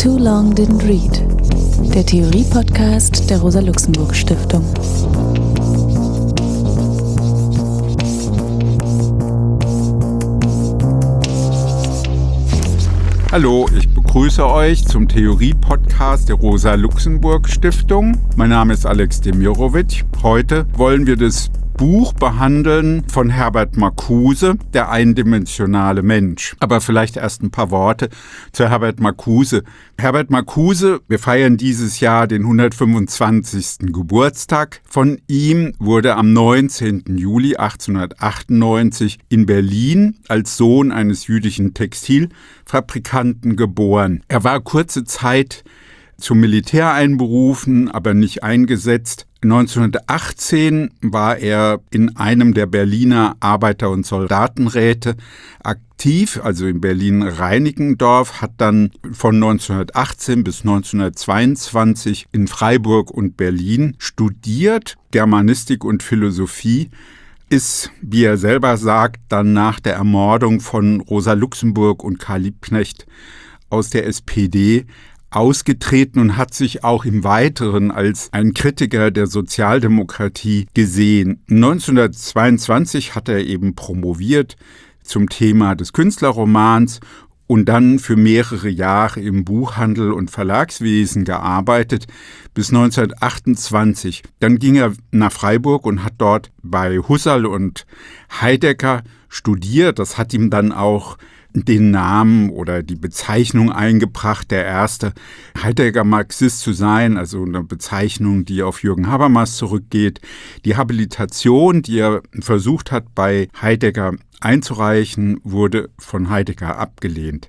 Too Long Didn't Read, der Theorie-Podcast der Rosa-Luxemburg-Stiftung. Hallo, ich begrüße euch zum Theorie-Podcast der Rosa-Luxemburg-Stiftung. Mein Name ist Alex Demirovic. Heute wollen wir das Buch behandeln von Herbert Marcuse, Der eindimensionale Mensch. Aber vielleicht erst ein paar Worte zu Herbert Marcuse. Herbert Marcuse, wir feiern dieses Jahr den 125. Geburtstag von ihm, wurde am 19. Juli 1898 in Berlin als Sohn eines jüdischen Textilfabrikanten geboren. Er war kurze Zeit zum Militär einberufen, aber nicht eingesetzt. 1918 war er in einem der Berliner Arbeiter- und Soldatenräte aktiv, also in Berlin-Reinickendorf, hat dann von 1918 bis 1922 in Freiburg und Berlin studiert, Germanistik und Philosophie, ist, wie er selber sagt, dann nach der Ermordung von Rosa Luxemburg und Karl Liebknecht aus der SPD ausgetreten und hat sich auch im Weiteren als ein Kritiker der Sozialdemokratie gesehen. 1922 hat er eben promoviert zum Thema des Künstlerromans und dann für mehrere Jahre im Buchhandel und Verlagswesen gearbeitet, bis 1928. Dann ging er nach Freiburg und hat dort bei Husserl und Heidegger studiert. Das hat ihm dann auch den Namen oder die Bezeichnung eingebracht, der erste Heidegger-Marxist zu sein, also eine Bezeichnung, die auf Jürgen Habermas zurückgeht. Die Habilitation, die er versucht hat, bei Heidegger einzureichen, wurde von Heidegger abgelehnt.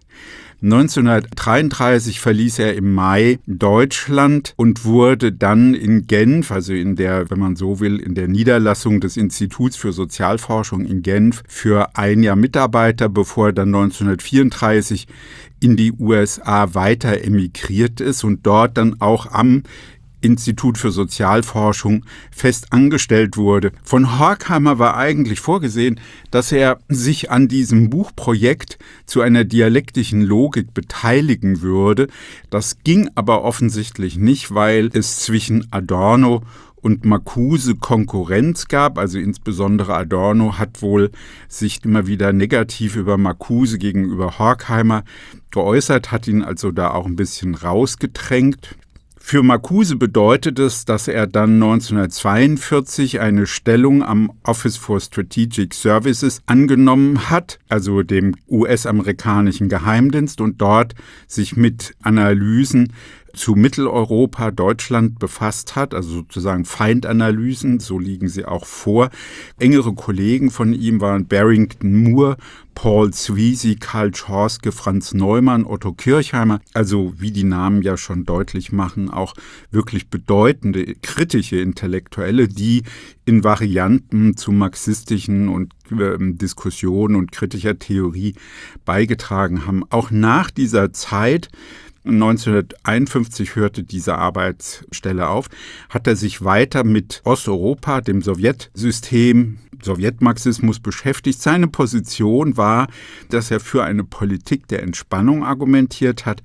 1933 verließ er im Mai Deutschland und wurde dann in Genf, also in der, wenn man so will, in der Niederlassung des Instituts für Sozialforschung in Genf für ein Jahr Mitarbeiter, bevor er dann 1934 in die USA weiter emigriert ist und dort dann auch am Institut für Sozialforschung fest angestellt wurde. Von Horkheimer war eigentlich vorgesehen, dass er sich an diesem Buchprojekt zu einer dialektischen Logik beteiligen würde. Das ging aber offensichtlich nicht, weil es zwischen Adorno und Marcuse Konkurrenz gab, also insbesondere Adorno hat wohl sich immer wieder negativ über Marcuse gegenüber Horkheimer geäußert, hat ihn also da auch ein bisschen rausgedrängt. Für Marcuse bedeutet es, dass er dann 1942 eine Stellung am Office for Strategic Services angenommen hat, also dem US-amerikanischen Geheimdienst, und dort sich mit Analysen zu Mitteleuropa, Deutschland befasst hat, also sozusagen Feindanalysen, so liegen sie auch vor. Engere Kollegen von ihm waren Barrington Moore, Paul Sweezy, Karl Schorske, Franz Neumann, Otto Kirchheimer, also wie die Namen ja schon deutlich machen, auch wirklich bedeutende kritische Intellektuelle, die in Varianten zu marxistischen und Diskussionen und kritischer Theorie beigetragen haben. Auch nach dieser Zeit 1951 hörte diese Arbeitsstelle auf, hat er sich weiter mit Osteuropa, dem Sowjetsystem, Sowjetmarxismus beschäftigt. Seine Position war, dass er für eine Politik der Entspannung argumentiert hat.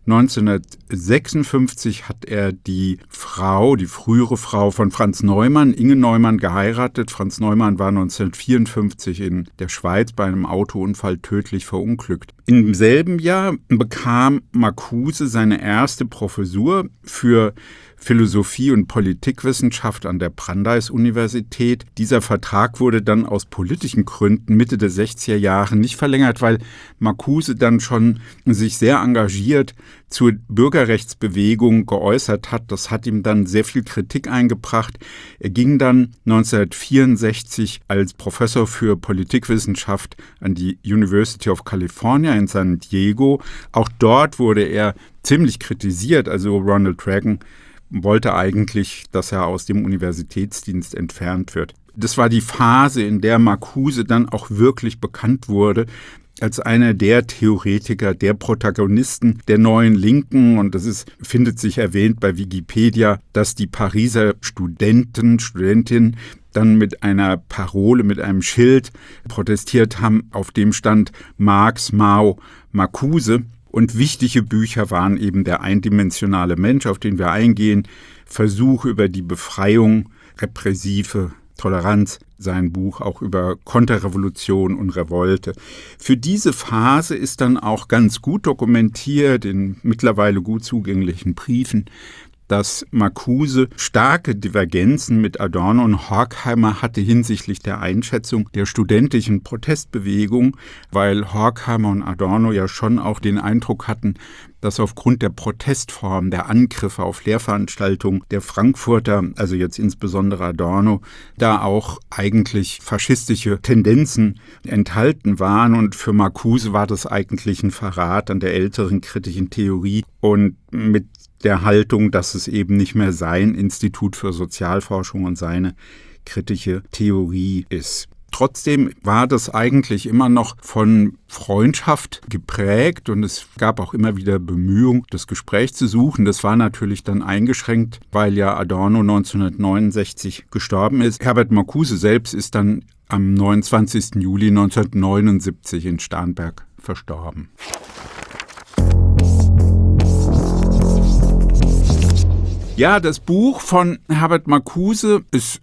1956 hat er die frühere Frau von Franz Neumann, Inge Neumann, geheiratet. Franz Neumann war 1954 in der Schweiz bei einem Autounfall tödlich verunglückt. Im selben Jahr bekam Marcuse seine erste Professur für Philosophie und Politikwissenschaft an der Brandeis-Universität. Dieser Vertrag wurde dann aus politischen Gründen Mitte der 60er Jahre nicht verlängert, weil Marcuse dann schon sich sehr engagiert zur Bürgerrechtsbewegung geäußert hat. Das hat ihm dann sehr viel Kritik eingebracht. Er ging dann 1964 als Professor für Politikwissenschaft an die University of California in San Diego. Auch dort wurde er ziemlich kritisiert. Also Ronald Reagan wollte eigentlich, dass er aus dem Universitätsdienst entfernt wird. Das war die Phase, in der Marcuse dann auch wirklich bekannt wurde als einer der Theoretiker, der Protagonisten der neuen Linken. Und findet sich erwähnt bei Wikipedia, dass die Pariser Studentinnen dann mit einer Parole, mit einem Schild protestiert haben, auf dem stand Marx, Mao, Marcuse. Und wichtige Bücher waren eben Der eindimensionale Mensch, auf den wir eingehen, Versuch über die Befreiung, repressive Toleranz, sein Buch auch über Konterrevolution und Revolte. Für diese Phase ist dann auch ganz gut dokumentiert in mittlerweile gut zugänglichen Briefen, dass Marcuse starke Divergenzen mit Adorno und Horkheimer hatte hinsichtlich der Einschätzung der studentischen Protestbewegung, weil Horkheimer und Adorno ja schon auch den Eindruck hatten, dass aufgrund der Protestform, der Angriffe auf Lehrveranstaltungen der Frankfurter, also jetzt insbesondere Adorno, da auch eigentlich faschistische Tendenzen enthalten waren. Und für Marcuse war das eigentlich ein Verrat an der älteren kritischen Theorie und mit der Haltung, dass es eben nicht mehr sein Institut für Sozialforschung und seine kritische Theorie ist. Trotzdem war das eigentlich immer noch von Freundschaft geprägt und es gab auch immer wieder Bemühungen, das Gespräch zu suchen. Das war natürlich dann eingeschränkt, weil ja Adorno 1969 gestorben ist. Herbert Marcuse selbst ist dann am 29. Juli 1979 in Starnberg verstorben. Ja, das Buch von Herbert Marcuse ist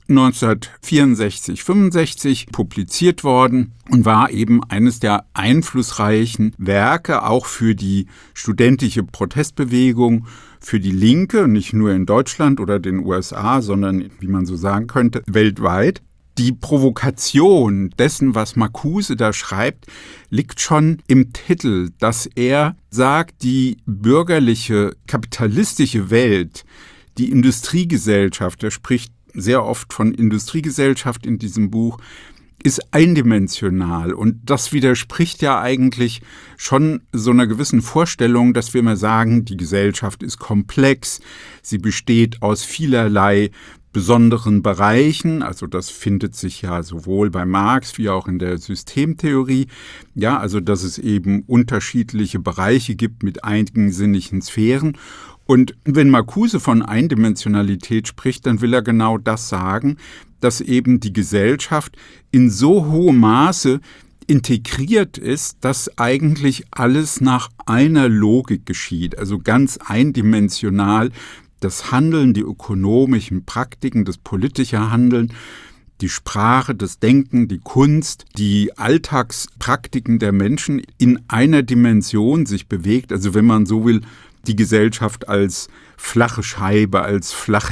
1964/65 publiziert worden und war eben eines der einflussreichen Werke auch für die studentische Protestbewegung, für die Linke, nicht nur in Deutschland oder den USA, sondern, wie man so sagen könnte, weltweit. Die Provokation dessen, was Marcuse da schreibt, liegt schon im Titel, dass er sagt, die bürgerliche, kapitalistische Welt, die Industriegesellschaft, er spricht sehr oft von Industriegesellschaft in diesem Buch, ist eindimensional. Und das widerspricht ja eigentlich schon so einer gewissen Vorstellung, dass wir mal sagen, die Gesellschaft ist komplex, sie besteht aus vielerlei besonderen Bereichen, also das findet sich ja sowohl bei Marx wie auch in der Systemtheorie, ja, also dass es eben unterschiedliche Bereiche gibt mit eigensinnigen Sphären. Und wenn Marcuse von Eindimensionalität spricht, dann will er genau das sagen, dass eben die Gesellschaft in so hohem Maße integriert ist, dass eigentlich alles nach einer Logik geschieht, also ganz eindimensional. Das Handeln, die ökonomischen Praktiken, das politische Handeln, die Sprache, das Denken, die Kunst, die Alltagspraktiken der Menschen in einer Dimension sich bewegt. Also wenn man so will, die Gesellschaft als flache Scheibe, als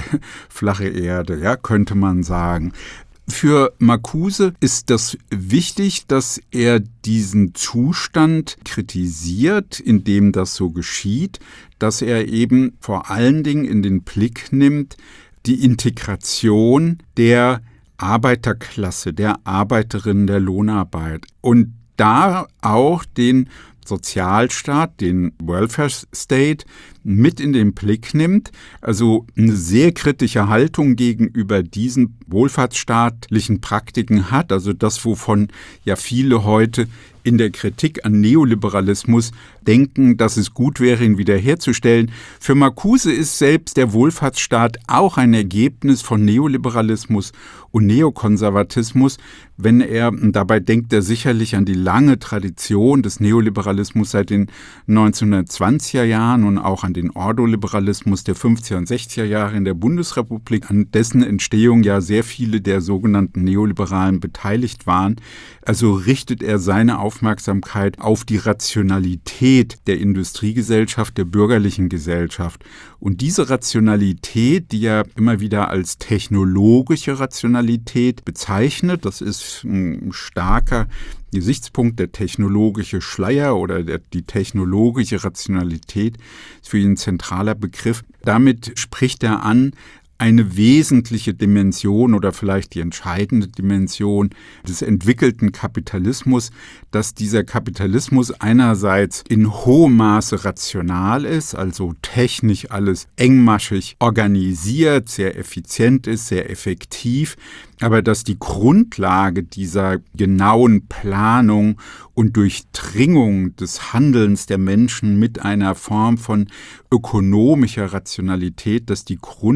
flache Erde, ja, könnte man sagen. Für Marcuse ist das wichtig, dass er diesen Zustand kritisiert, in dem das so geschieht, dass er eben vor allen Dingen in den Blick nimmt, die Integration der Arbeiterklasse, der Arbeiterinnen der Lohnarbeit und da auch den Sozialstaat, den Welfare State, mit in den Blick nimmt, also eine sehr kritische Haltung gegenüber diesen wohlfahrtsstaatlichen Praktiken hat, also das, wovon ja viele heute in der Kritik an Neoliberalismus denken, dass es gut wäre, ihn wiederherzustellen. Für Marcuse ist selbst der Wohlfahrtsstaat auch ein Ergebnis von Neoliberalismus und Neokonservatismus. Wenn er, dabei denkt er sicherlich an die lange Tradition des Neoliberalismus seit den 1920er Jahren und auch an den Ordoliberalismus der 50er und 60er Jahre in der Bundesrepublik, an dessen Entstehung ja sehr viele der sogenannten Neoliberalen beteiligt waren. Also richtet er seine Aufmerksamkeit auf die Rationalität der Industriegesellschaft, der bürgerlichen Gesellschaft. Und diese Rationalität, die er immer wieder als technologische Rationalität bezeichnet, das ist ein starker Gesichtspunkt, der technologische Schleier oder die technologische Rationalität ist für ihn ein zentraler Begriff. Damit spricht er an eine wesentliche Dimension oder vielleicht die entscheidende Dimension des entwickelten Kapitalismus, dass dieser Kapitalismus einerseits in hohem Maße rational ist, also technisch alles engmaschig organisiert, sehr effizient ist, sehr effektiv, aber dass die Grundlage dieser genauen Planung und Durchdringung des Handelns der Menschen mit einer Form von ökonomischer Rationalität, dass die Grundlage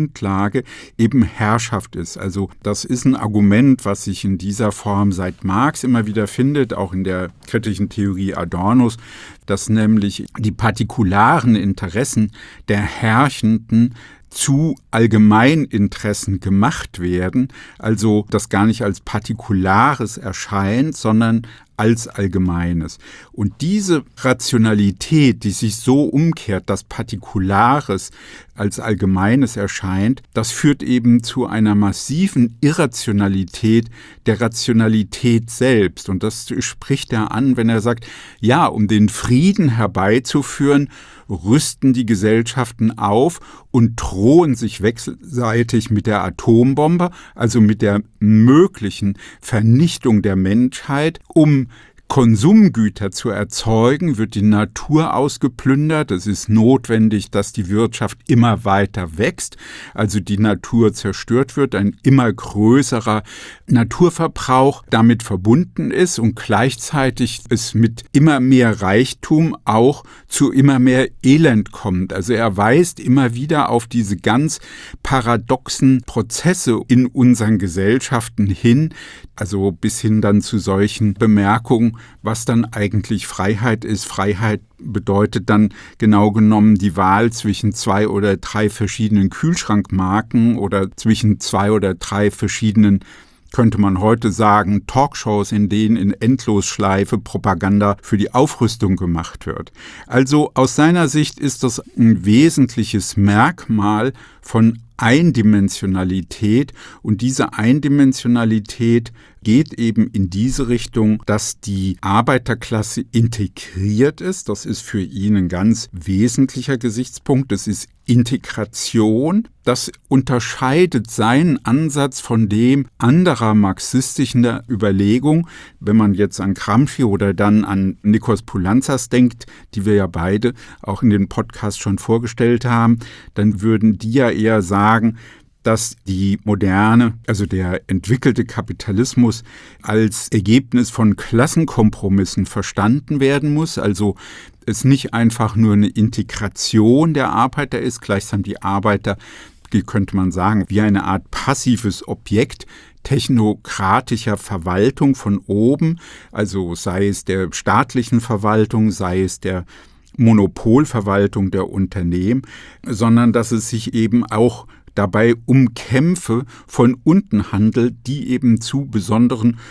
Grundlage eben Herrschaft ist. Also das ist ein Argument, was sich in dieser Form seit Marx immer wieder findet, auch in der kritischen Theorie Adornos, dass nämlich die partikularen Interessen der Herrschenden zu Allgemeininteressen gemacht werden, also das gar nicht als Partikulares erscheint, sondern als Allgemeines. Und diese Rationalität, die sich so umkehrt, dass Partikulares als Allgemeines erscheint, das führt eben zu einer massiven Irrationalität der Rationalität selbst. Und das spricht er an, wenn er sagt, ja, um den Frieden herbeizuführen, rüsten die Gesellschaften auf und drohen sich wechselseitig mit der Atombombe, also mit der möglichen Vernichtung der Menschheit. Um Konsumgüter zu erzeugen, wird die Natur ausgeplündert. Es ist notwendig, dass die Wirtschaft immer weiter wächst, also die Natur zerstört wird, ein immer größerer Naturverbrauch damit verbunden ist und gleichzeitig es mit immer mehr Reichtum auch zu immer mehr Elend kommt. Also er weist immer wieder auf diese ganz paradoxen Prozesse in unseren Gesellschaften hin, also bis hin dann zu solchen Bemerkungen, was dann eigentlich Freiheit ist. Freiheit bedeutet dann genau genommen die Wahl zwischen 2 oder 3 verschiedenen Kühlschrankmarken oder zwischen 2 oder 3 verschiedenen, könnte man heute sagen, Talkshows, in denen in Endlosschleife Propaganda für die Aufrüstung gemacht wird. Also aus seiner Sicht ist das ein wesentliches Merkmal von Eindimensionalität, und diese Eindimensionalität geht eben in diese Richtung, dass die Arbeiterklasse integriert ist. Das ist für ihn ein ganz wesentlicher Gesichtspunkt. Das ist Integration. Das unterscheidet seinen Ansatz von dem anderer marxistischer Überlegung. Wenn man jetzt an Gramsci oder dann an Nikos Poulantzas denkt, die wir ja beide auch in den Podcast schon vorgestellt haben, dann würden die ja eher sagen, dass die moderne, also der entwickelte Kapitalismus als Ergebnis von Klassenkompromissen verstanden werden muss, also es nicht einfach nur eine Integration der Arbeiter ist, gleichsam die Arbeiter, die könnte man sagen, wie eine Art passives Objekt technokratischer Verwaltung von oben, also sei es der staatlichen Verwaltung, sei es der Monopolverwaltung der Unternehmen, sondern dass es sich eben auch dabei um Kämpfe von unten handelt, die eben zu besonderen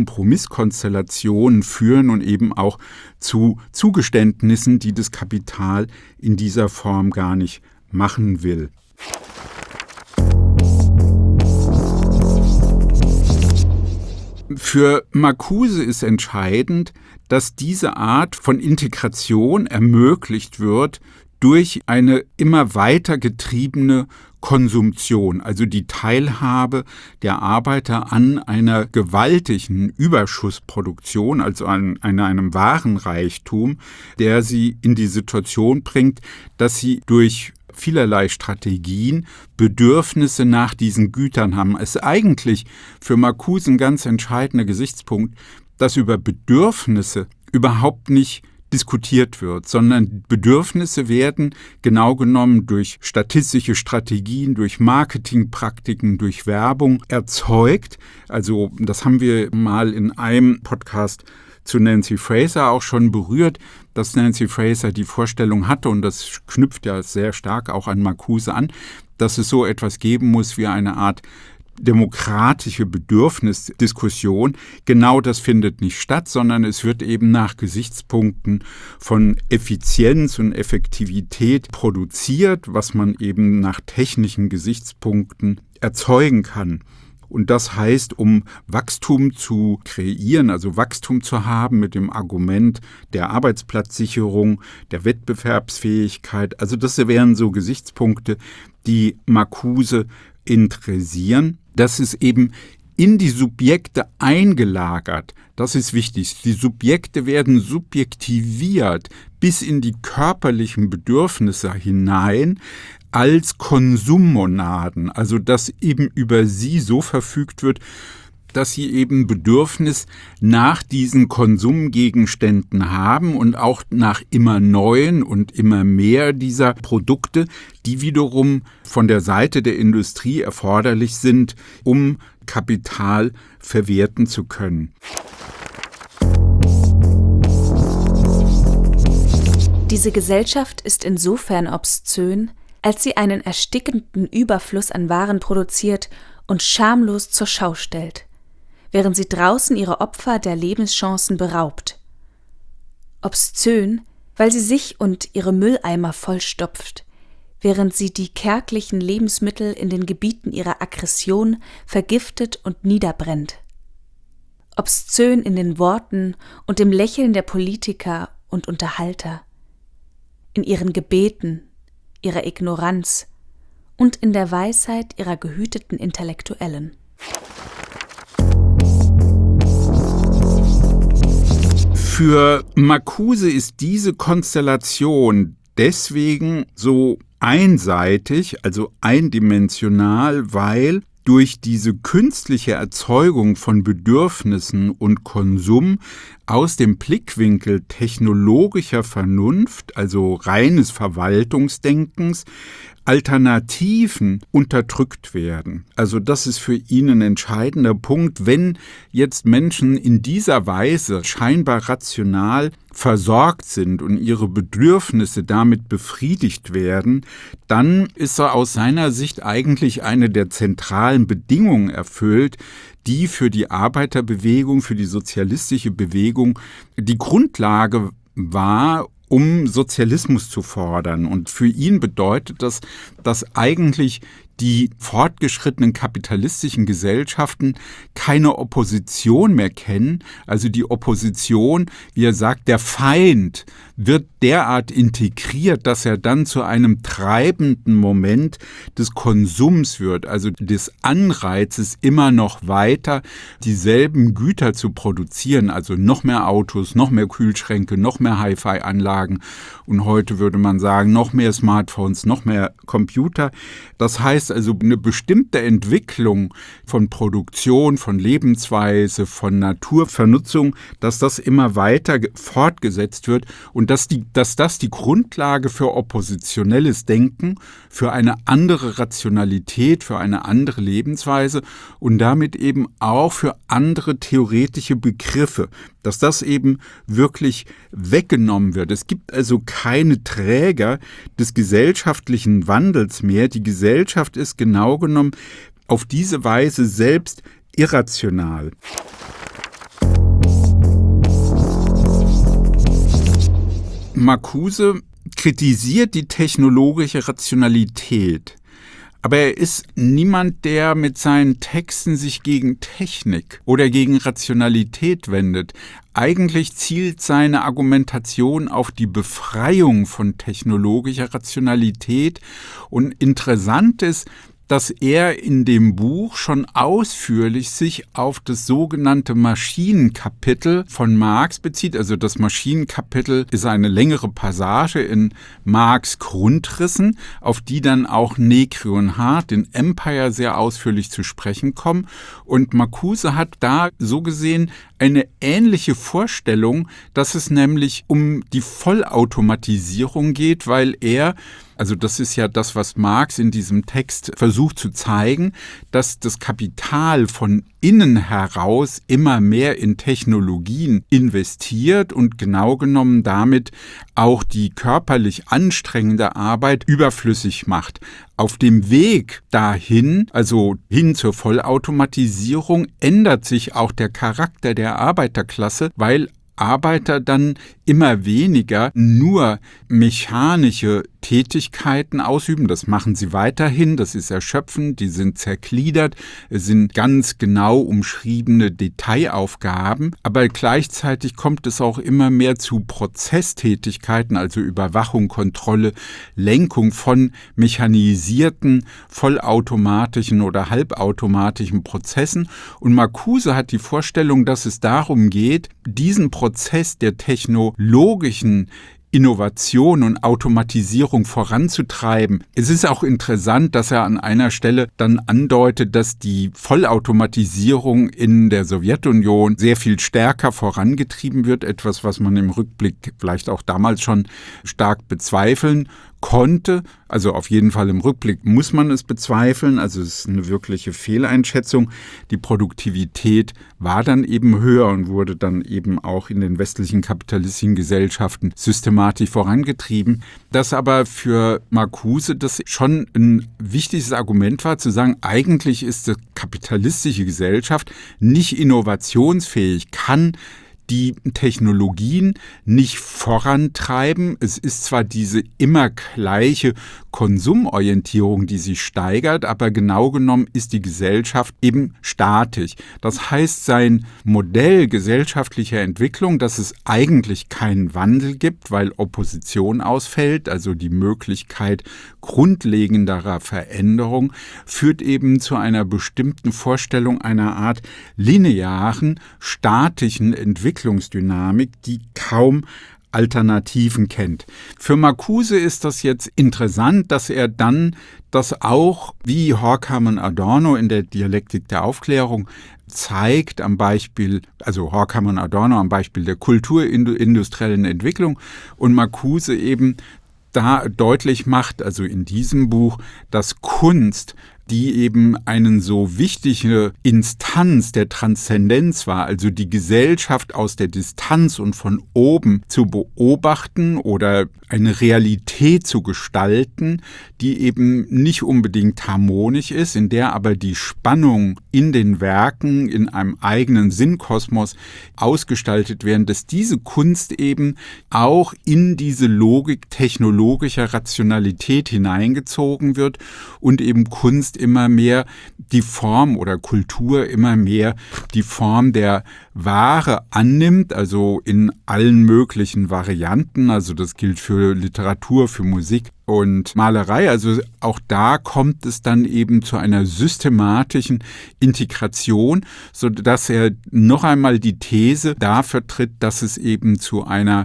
Kompromisskonstellationen führen und eben auch zu Zugeständnissen, die das Kapital in dieser Form gar nicht machen will. Für Marcuse ist entscheidend, dass diese Art von Integration ermöglicht wird durch eine immer weiter getriebene Konsumption, also die Teilhabe der Arbeiter an einer gewaltigen Überschussproduktion, also an einem Warenreichtum, der sie in die Situation bringt, dass sie durch vielerlei Strategien Bedürfnisse nach diesen Gütern haben. Es ist eigentlich für Marcuse ein ganz entscheidender Gesichtspunkt, dass über Bedürfnisse überhaupt nicht diskutiert wird, sondern Bedürfnisse werden genau genommen durch statistische Strategien, durch Marketingpraktiken, durch Werbung erzeugt. Also das haben wir mal in einem Podcast zu Nancy Fraser auch schon berührt, dass Nancy Fraser die Vorstellung hatte, und das knüpft ja sehr stark auch an Marcuse an, dass es so etwas geben muss wie eine Art demokratische Bedürfnisdiskussion. Genau das findet nicht statt, sondern es wird eben nach Gesichtspunkten von Effizienz und Effektivität produziert, was man eben nach technischen Gesichtspunkten erzeugen kann. Und das heißt, um Wachstum zu kreieren, also Wachstum zu haben mit dem Argument der Arbeitsplatzsicherung, der Wettbewerbsfähigkeit, also das wären so Gesichtspunkte, die Marcuse interessieren. Das ist eben in die Subjekte eingelagert. Das ist wichtig. Die Subjekte werden subjektiviert bis in die körperlichen Bedürfnisse hinein als Konsummonaden, also dass eben über sie so verfügt wird, dass sie eben Bedürfnis nach diesen Konsumgegenständen haben und auch nach immer neuen und immer mehr dieser Produkte, die wiederum von der Seite der Industrie erforderlich sind, um Kapital verwerten zu können. Diese Gesellschaft ist insofern obszön, als sie einen erstickenden Überfluss an Waren produziert und schamlos zur Schau stellt, während sie draußen ihre Opfer der Lebenschancen beraubt. Obszön, weil sie sich und ihre Mülleimer vollstopft, während sie die kärglichen Lebensmittel in den Gebieten ihrer Aggression vergiftet und niederbrennt. Obszön in den Worten und dem Lächeln der Politiker und Unterhalter, in ihren Gebeten, ihrer Ignoranz und in der Weisheit ihrer gehüteten Intellektuellen. Für Marcuse ist diese Konstellation deswegen so einseitig, also eindimensional, weil durch diese künstliche Erzeugung von Bedürfnissen und Konsum aus dem Blickwinkel technologischer Vernunft, also reines Verwaltungsdenkens, Alternativen unterdrückt werden. Also das ist für ihn ein entscheidender Punkt. Wenn jetzt Menschen in dieser Weise scheinbar rational versorgt sind und ihre Bedürfnisse damit befriedigt werden, dann ist er aus seiner Sicht eigentlich eine der zentralen Bedingungen erfüllt, die für die Arbeiterbewegung, für die sozialistische Bewegung die Grundlage war, um Sozialismus zu fordern. Und für ihn bedeutet das, dass eigentlich die fortgeschrittenen kapitalistischen Gesellschaften keine Opposition mehr kennen. Also die Opposition, wie er sagt, der Feind wird derart integriert, dass er dann zu einem treibenden Moment des Konsums wird, also des Anreizes, immer noch weiter dieselben Güter zu produzieren, also noch mehr Autos, noch mehr Kühlschränke, noch mehr Hi-Fi-Anlagen und heute würde man sagen, noch mehr Smartphones, noch mehr Computer. Das heißt also, eine bestimmte Entwicklung von Produktion, von Lebensweise, von Naturvernutzung, dass das immer weiter fortgesetzt wird und dass das die Grundlage für oppositionelles Denken, für eine andere Rationalität, für eine andere Lebensweise und damit eben auch für andere theoretische Begriffe, dass das eben wirklich weggenommen wird. Es gibt also keine Träger des gesellschaftlichen Wandels mehr. Die Gesellschaft ist genau genommen auf diese Weise selbst irrational. Marcuse kritisiert die technologische Rationalität. Aber er ist niemand, der mit seinen Texten sich gegen Technik oder gegen Rationalität wendet. Eigentlich zielt seine Argumentation auf die Befreiung von technologischer Rationalität. Und interessant ist, dass er in dem Buch schon ausführlich sich auf das sogenannte Maschinenkapitel von Marx bezieht. Also das Maschinenkapitel ist eine längere Passage in Marx' Grundrissen, auf die dann auch Negri und Hart in Empire sehr ausführlich zu sprechen kommen. Und Marcuse hat da so gesehen eine ähnliche Vorstellung, dass es nämlich um die Vollautomatisierung geht, weil also das ist ja das, was Marx in diesem Text versucht zu zeigen, dass das Kapital von innen heraus immer mehr in Technologien investiert und genau genommen damit auch die körperlich anstrengende Arbeit überflüssig macht. Auf dem Weg dahin, also hin zur Vollautomatisierung, ändert sich auch der Charakter der Arbeiterklasse, weil Arbeiter dann immer weniger nur mechanische Tätigkeiten ausüben. Das machen sie weiterhin, das ist erschöpfend, die sind zergliedert, es sind ganz genau umschriebene Detailaufgaben, aber gleichzeitig kommt es auch immer mehr zu Prozesstätigkeiten, also Überwachung, Kontrolle, Lenkung von mechanisierten, vollautomatischen oder halbautomatischen Prozessen. Und Marcuse hat die Vorstellung, dass es darum geht, diesen Prozess der technologischen Innovation und Automatisierung voranzutreiben. Es ist auch interessant, dass er an einer Stelle dann andeutet, dass die Vollautomatisierung in der Sowjetunion sehr viel stärker vorangetrieben wird. Etwas, was man im Rückblick vielleicht auch damals schon stark bezweifeln konnte. Also auf jeden Fall im Rückblick muss man es bezweifeln. Also es ist eine wirkliche Fehleinschätzung. Die Produktivität war dann eben höher und wurde dann eben auch in den westlichen kapitalistischen Gesellschaften systematisch vorangetrieben. Das aber für Marcuse das schon ein wichtiges Argument war, zu sagen, eigentlich ist die kapitalistische Gesellschaft nicht innovationsfähig, kann die Technologien nicht vorantreiben. Es ist zwar diese immer gleiche Konsumorientierung, die sich steigert, aber genau genommen ist die Gesellschaft eben statisch. Das heißt, sein Modell gesellschaftlicher Entwicklung, dass es eigentlich keinen Wandel gibt, weil Opposition ausfällt, also die Möglichkeit grundlegenderer Veränderung, führt eben zu einer bestimmten Vorstellung einer Art linearen, statischen Entwicklungsdynamik, die kaum Alternativen kennt. Für Marcuse ist das jetzt interessant, dass er dann das auch, wie Horkheimer und Adorno in der Dialektik der Aufklärung zeigt, am Beispiel, also Horkheimer und Adorno am Beispiel der kulturindustriellen Entwicklung und Marcuse eben da deutlich macht, also in diesem Buch, dass Kunst, die eben eine so wichtige Instanz der Transzendenz war, also die Gesellschaft aus der Distanz und von oben zu beobachten oder eine Realität zu gestalten, die eben nicht unbedingt harmonisch ist, in der aber die Spannung in den Werken, in einem eigenen Sinnkosmos ausgestaltet werden, dass diese Kunst eben auch in diese Logik technologischer Rationalität hineingezogen wird und eben Kunst immer mehr die Form oder Kultur immer mehr die Form der Ware annimmt, also in allen möglichen Varianten. Also das gilt für Literatur, für Musik und Malerei. Also auch da kommt es dann eben zu einer systematischen Integration, sodass er noch einmal die These da vertritt, dass es eben zu einer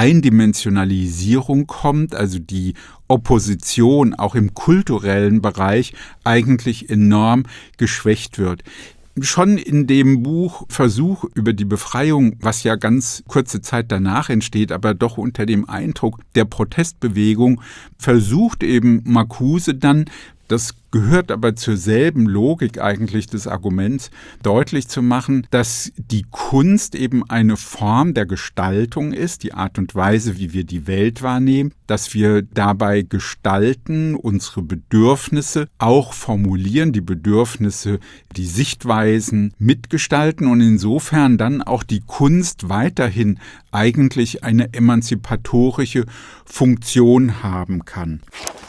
Eindimensionalisierung kommt, also die Opposition auch im kulturellen Bereich eigentlich enorm geschwächt wird. Schon in dem Buch Versuch über die Befreiung, was ja ganz kurze Zeit danach entsteht, aber doch unter dem Eindruck der Protestbewegung, versucht eben Marcuse dann, das gehört aber zur selben Logik eigentlich des Arguments, deutlich zu machen, dass die Kunst eben eine Form der Gestaltung ist, die Art und Weise, wie wir die Welt wahrnehmen, dass wir dabei gestalten, unsere Bedürfnisse auch formulieren, die Bedürfnisse, die Sichtweisen mitgestalten und insofern dann auch die Kunst weiterhin eigentlich eine emanzipatorische Funktion haben kann.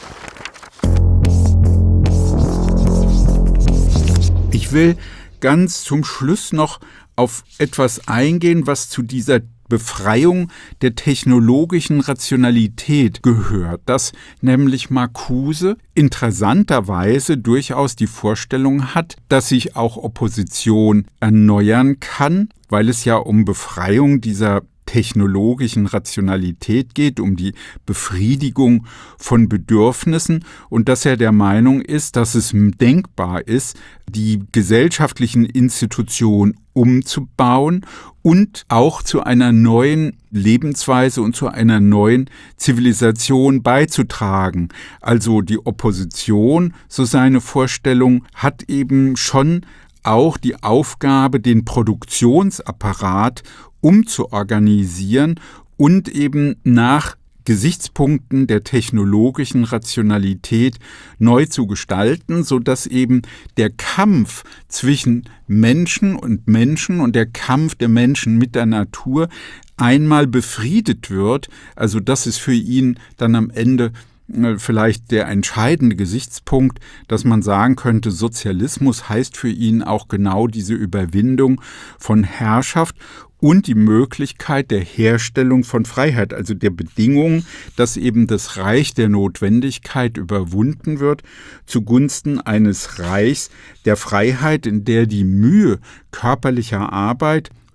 Ich will ganz zum Schluss noch auf etwas eingehen, was zu dieser Befreiung der technologischen Rationalität gehört, dass nämlich Marcuse interessanterweise durchaus die Vorstellung hat, dass sich auch Opposition erneuern kann, weil es ja um Befreiung dieser technologischen Rationalität geht, um die Befriedigung von Bedürfnissen und dass er der Meinung ist, dass es denkbar ist, die gesellschaftlichen Institutionen umzubauen und auch zu einer neuen Lebensweise und zu einer neuen Zivilisation beizutragen. Also die Opposition, so seine Vorstellung, hat eben schon auch die Aufgabe, den Produktionsapparat umzuorganisieren und eben nach Gesichtspunkten der technologischen Rationalität neu zu gestalten, sodass eben der Kampf zwischen Menschen und der Kampf der Menschen mit der Natur einmal befriedet wird. Also das ist für ihn dann am Ende vielleicht der entscheidende Gesichtspunkt, dass man sagen könnte, Sozialismus heißt für ihn auch genau diese Überwindung von Herrschaft und die Möglichkeit der Herstellung von Freiheit, also der Bedingung, dass eben das Reich der Notwendigkeit überwunden wird, zugunsten eines Reichs der Freiheit, in der die Mühe körperlicher Arbeit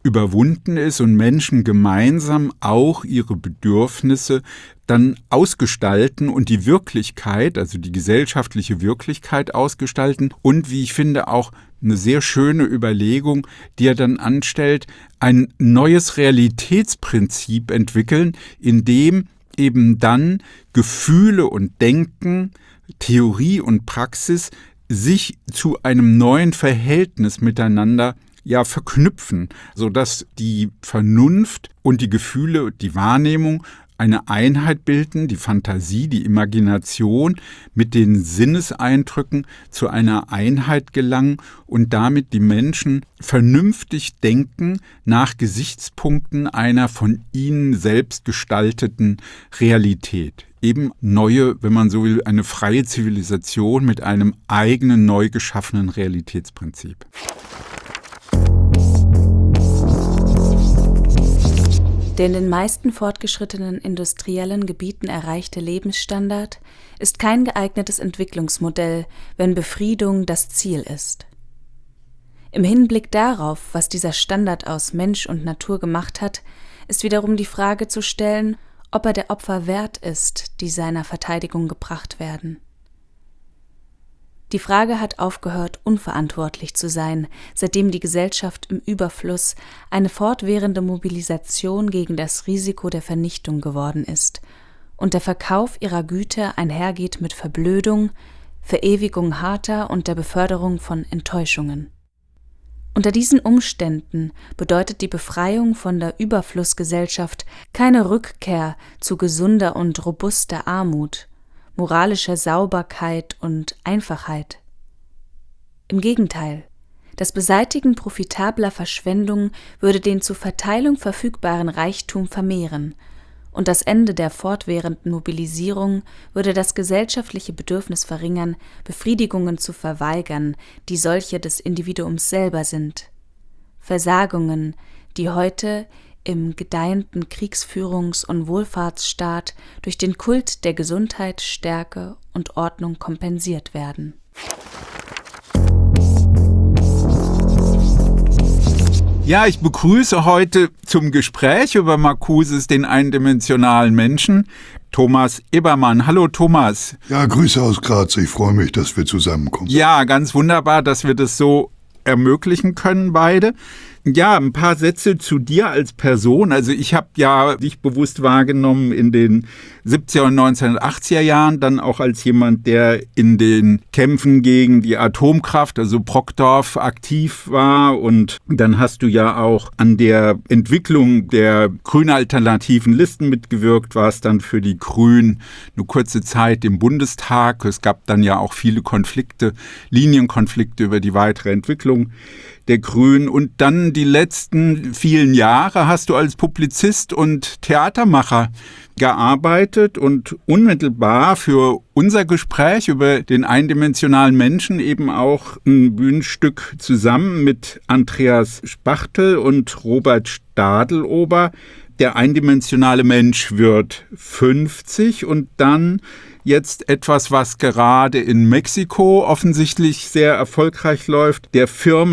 überwunden ist und Menschen gemeinsam auch ihre Bedürfnisse dann ausgestalten und die Wirklichkeit, also die gesellschaftliche Wirklichkeit ausgestalten und, wie ich finde, auch eine sehr schöne Überlegung, die er dann anstellt, ein neues Realitätsprinzip entwickeln, in dem eben dann Gefühle und Denken, Theorie und Praxis sich zu einem neuen Verhältnis miteinander verknüpfen, sodass die Vernunft und die Gefühle, die Wahrnehmung eine Einheit bilden, die Fantasie, die Imagination mit den Sinneseindrücken zu einer Einheit gelangen und damit die Menschen vernünftig denken nach Gesichtspunkten einer von ihnen selbst gestalteten Realität. Eben neue, wenn man so will, eine freie Zivilisation mit einem eigenen, neu geschaffenen Realitätsprinzip. Der in den meisten fortgeschrittenen industriellen Gebieten erreichte Lebensstandard ist kein geeignetes Entwicklungsmodell, wenn Befriedung das Ziel ist. Im Hinblick darauf, was dieser Standard aus Mensch und Natur gemacht hat, ist wiederum die Frage zu stellen, ob er der Opfer wert ist, die seiner Verteidigung gebracht werden. Die Frage hat aufgehört, unverantwortlich zu sein, seitdem die Gesellschaft im Überfluss eine fortwährende Mobilisation gegen das Risiko der Vernichtung geworden ist und der Verkauf ihrer Güter einhergeht mit Verblödung, Verewigung harter und der Beförderung von Enttäuschungen. Unter diesen Umständen bedeutet die Befreiung von der Überflussgesellschaft keine Rückkehr zu gesunder und robuster Armut, moralischer Sauberkeit und Einfachheit. Im Gegenteil, das Beseitigen profitabler Verschwendung würde den zur Verteilung verfügbaren Reichtum vermehren, und das Ende der fortwährenden Mobilisierung würde das gesellschaftliche Bedürfnis verringern, Befriedigungen zu verweigern, die solche des Individuums selber sind. Versagungen, die heute im gedeihenden Kriegsführungs- und Wohlfahrtsstaat durch den Kult der Gesundheit, Stärke und Ordnung kompensiert werden. Ja, ich begrüße heute zum Gespräch über Marcuses Den eindimensionalen Menschen Thomas Ebermann. Hallo Thomas. Ja, Grüße aus Graz. Ich freue mich, dass wir zusammenkommen. Ja, ganz wunderbar, dass wir das so ermöglichen können beide. Ja, ein paar Sätze zu dir als Person. Also ich habe ja dich bewusst wahrgenommen in den 70er und 1980er Jahren, dann auch als jemand, der in den Kämpfen gegen die Atomkraft, also Brockdorf, aktiv war. Und dann hast du ja auch an der Entwicklung der grünen alternativen Listen mitgewirkt, warst dann für die Grünen eine kurze Zeit im Bundestag. Es gab dann ja auch viele Konflikte, Linienkonflikte über die weitere Entwicklung der Grünen. Und dann die letzten vielen Jahre hast du als Publizist und Theatermacher gearbeitet und unmittelbar für unser Gespräch über den eindimensionalen Menschen eben auch ein Bühnenstück zusammen mit Andreas Spachtel und Robert Stadelober. Der eindimensionale Mensch wird 50 und dann jetzt etwas, was gerade in Mexiko offensichtlich sehr erfolgreich läuft, der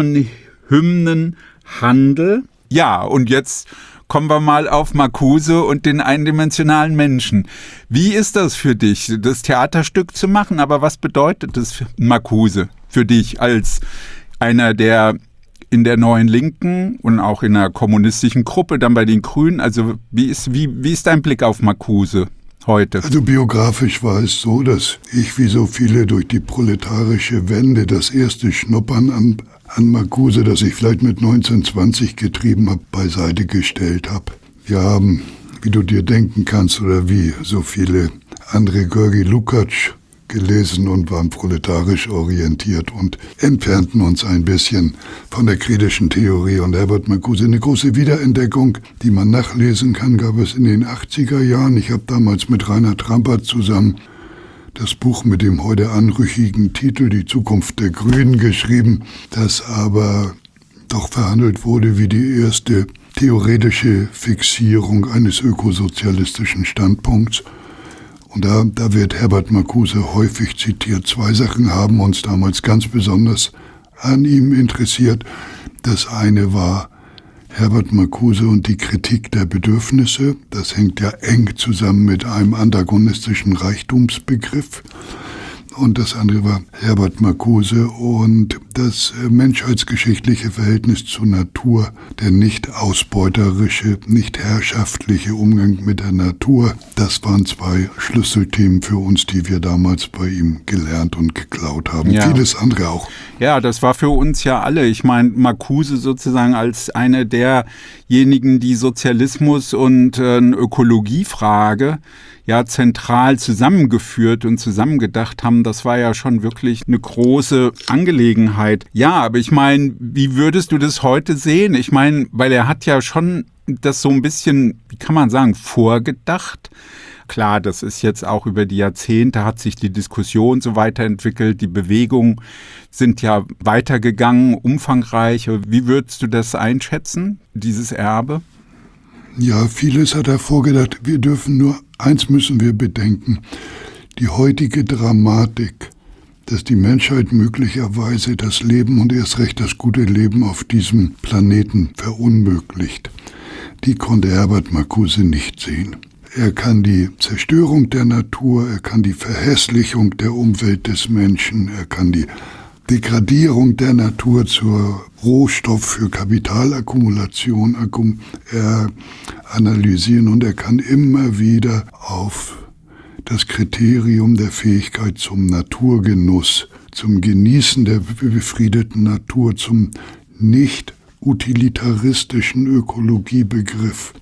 Firmenhymnenhandel. Ja, und jetzt kommen wir mal auf Marcuse und den eindimensionalen Menschen. Wie ist das für dich, das Theaterstück zu machen? Aber was bedeutet das für Marcuse für dich als einer, der in der Neuen Linken und auch in einer kommunistischen Gruppe, dann bei den Grünen, also wie ist dein Blick auf Marcuse heute? Also biografisch war es so, dass ich wie so viele durch die proletarische Wende das erste Schnuppern an Marcuse, das ich vielleicht mit 19, 20 getrieben habe, beiseite gestellt habe. Wir haben, wie du dir denken kannst oder wie so viele andere, Georgi Lukács gelesen und waren proletarisch orientiert und entfernten uns ein bisschen von der kritischen Theorie. Und Herbert Marcuse, eine große Wiederentdeckung, die man nachlesen kann, gab es in den 80er Jahren. Ich habe damals mit Rainer Trampert zusammen das Buch mit dem heute anrüchigen Titel Die Zukunft der Grünen geschrieben, das aber doch verhandelt wurde wie die erste theoretische Fixierung eines ökosozialistischen Standpunkts. Und da wird Herbert Marcuse häufig zitiert. Zwei Sachen haben uns damals ganz besonders an ihm interessiert. Das eine war Herbert Marcuse und die Kritik der Bedürfnisse. Das hängt ja eng zusammen mit einem antagonistischen Reichtumsbegriff. Und das andere war Herbert Marcuse und das menschheitsgeschichtliche Verhältnis zur Natur, der nicht ausbeuterische, nicht herrschaftliche Umgang mit der Natur. Das waren 2 Schlüsselthemen für uns, die wir damals bei ihm gelernt und geklaut haben. Ja. Vieles andere auch. Ja, das war für uns ja alle. Ich meine, Marcuse sozusagen als eine derjenigen, die Sozialismus und Ökologiefrage ja zentral zusammengeführt und zusammengedacht haben, das war ja schon wirklich eine große Angelegenheit. Ja, aber ich meine, wie würdest du das heute sehen? Ich meine, weil er hat ja schon das so ein bisschen, wie kann man sagen, vorgedacht. Klar, das ist jetzt auch über die Jahrzehnte, hat sich die Diskussion so weiterentwickelt, die Bewegungen sind ja weitergegangen, umfangreich. Wie würdest du das einschätzen, dieses Erbe? Ja, vieles hat er vorgedacht. Wir dürfen nur, eins müssen wir bedenken, die heutige Dramatik, dass die Menschheit möglicherweise das Leben und erst recht das gute Leben auf diesem Planeten verunmöglicht, die konnte Herbert Marcuse nicht sehen. Er kann die Zerstörung der Natur, er kann die Verhässlichung der Umwelt des Menschen, er kann die Degradierung der Natur zur Rohstoff für Kapitalakkumulation analysieren und er kann immer wieder auf das Kriterium der Fähigkeit zum Naturgenuss, zum Genießen der befriedeten Natur, zum nicht utilitaristischen Ökologiebegriff,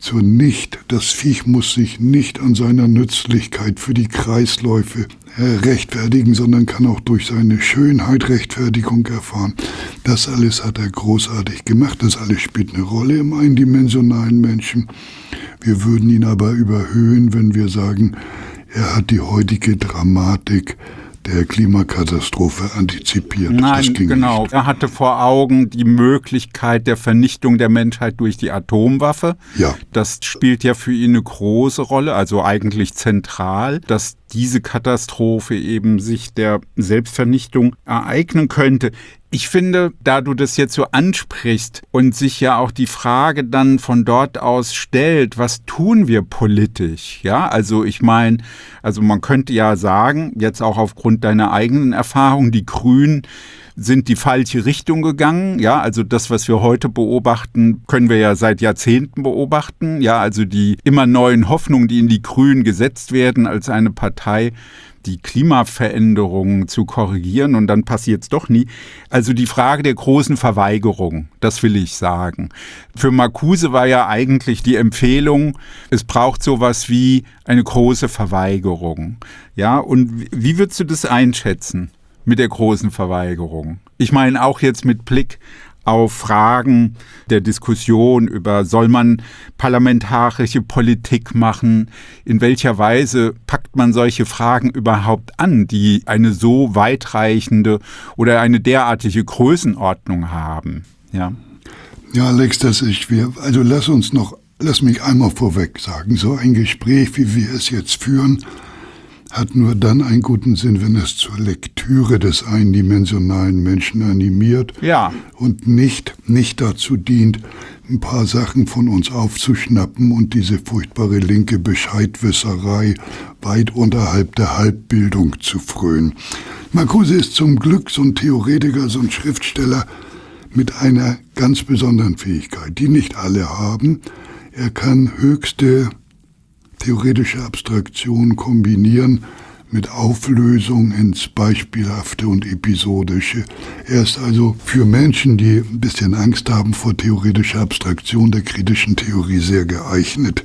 das Viech muss sich nicht an seiner Nützlichkeit für die Kreisläufe rechtfertigen, sondern kann auch durch seine Schönheit Rechtfertigung erfahren. Das alles hat er großartig gemacht, das alles spielt eine Rolle im eindimensionalen Menschen. Wir würden ihn aber überhöhen, wenn wir sagen, er hat die heutige Dramatik der Klimakatastrophe antizipiert. Nein, das ging genau. nicht. Er hatte vor Augen die Möglichkeit der Vernichtung der Menschheit durch die Atomwaffe. Ja. Das spielt ja für ihn eine große Rolle, also eigentlich zentral, dass diese Katastrophe eben sich der Selbstvernichtung ereignen könnte. Ich finde, da du das jetzt so ansprichst und sich ja auch die Frage dann von dort aus stellt, was tun wir politisch? Ja, also ich meine, man könnte ja sagen, jetzt auch aufgrund deiner eigenen Erfahrung, die Grünen sind die falsche Richtung gegangen. Ja, also das, was wir heute beobachten, können wir ja seit Jahrzehnten beobachten. Ja, also die immer neuen Hoffnungen, die in die Grünen gesetzt werden als eine Partei, die Klimaveränderungen zu korrigieren und dann passiert es doch nie. Also die Frage der großen Verweigerung, das will ich sagen. Für Marcuse war ja eigentlich die Empfehlung, es braucht sowas wie eine große Verweigerung. Ja, und wie würdest du das einschätzen mit der großen Verweigerung? Ich meine auch jetzt mit Blick auf Fragen der Diskussion über, soll man parlamentarische Politik machen? In welcher Weise packt man solche Fragen überhaupt an, die eine so weitreichende oder eine derartige Größenordnung haben? Ja, Alex, das ist schwer. Also lass mich einmal vorweg sagen, so ein Gespräch, wie wir es jetzt führen, hat nur dann einen guten Sinn, wenn es zur Lektüre des eindimensionalen Menschen animiert und nicht dazu dient, ein paar Sachen von uns aufzuschnappen und diese furchtbare linke Bescheidwisserei weit unterhalb der Halbbildung zu frönen. Marcuse ist zum Glück so ein Theoretiker, so ein Schriftsteller mit einer ganz besonderen Fähigkeit, die nicht alle haben. Er kann höchste theoretische Abstraktion kombinieren mit Auflösung ins Beispielhafte und Episodische. Er ist also für Menschen, die ein bisschen Angst haben vor theoretischer Abstraktion der kritischen Theorie, sehr geeignet.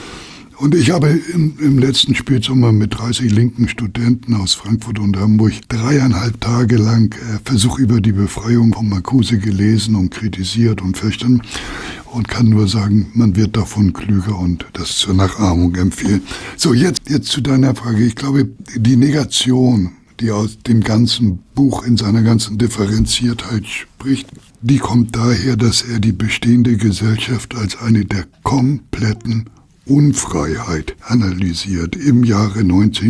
Und ich habe im letzten Spätsommer mit 30 linken Studenten aus Frankfurt und Hamburg 3,5 Tage lang Versuch über die Befreiung von Marcuse gelesen und kritisiert und verstanden und kann nur sagen, man wird davon klüger und das zur Nachahmung empfehlen. So, jetzt zu deiner Frage. Ich glaube, die Negation, die aus dem ganzen Buch in seiner ganzen Differenziertheit spricht, die kommt daher, dass er die bestehende Gesellschaft als eine der kompletten Unfreiheit analysiert. Im Jahre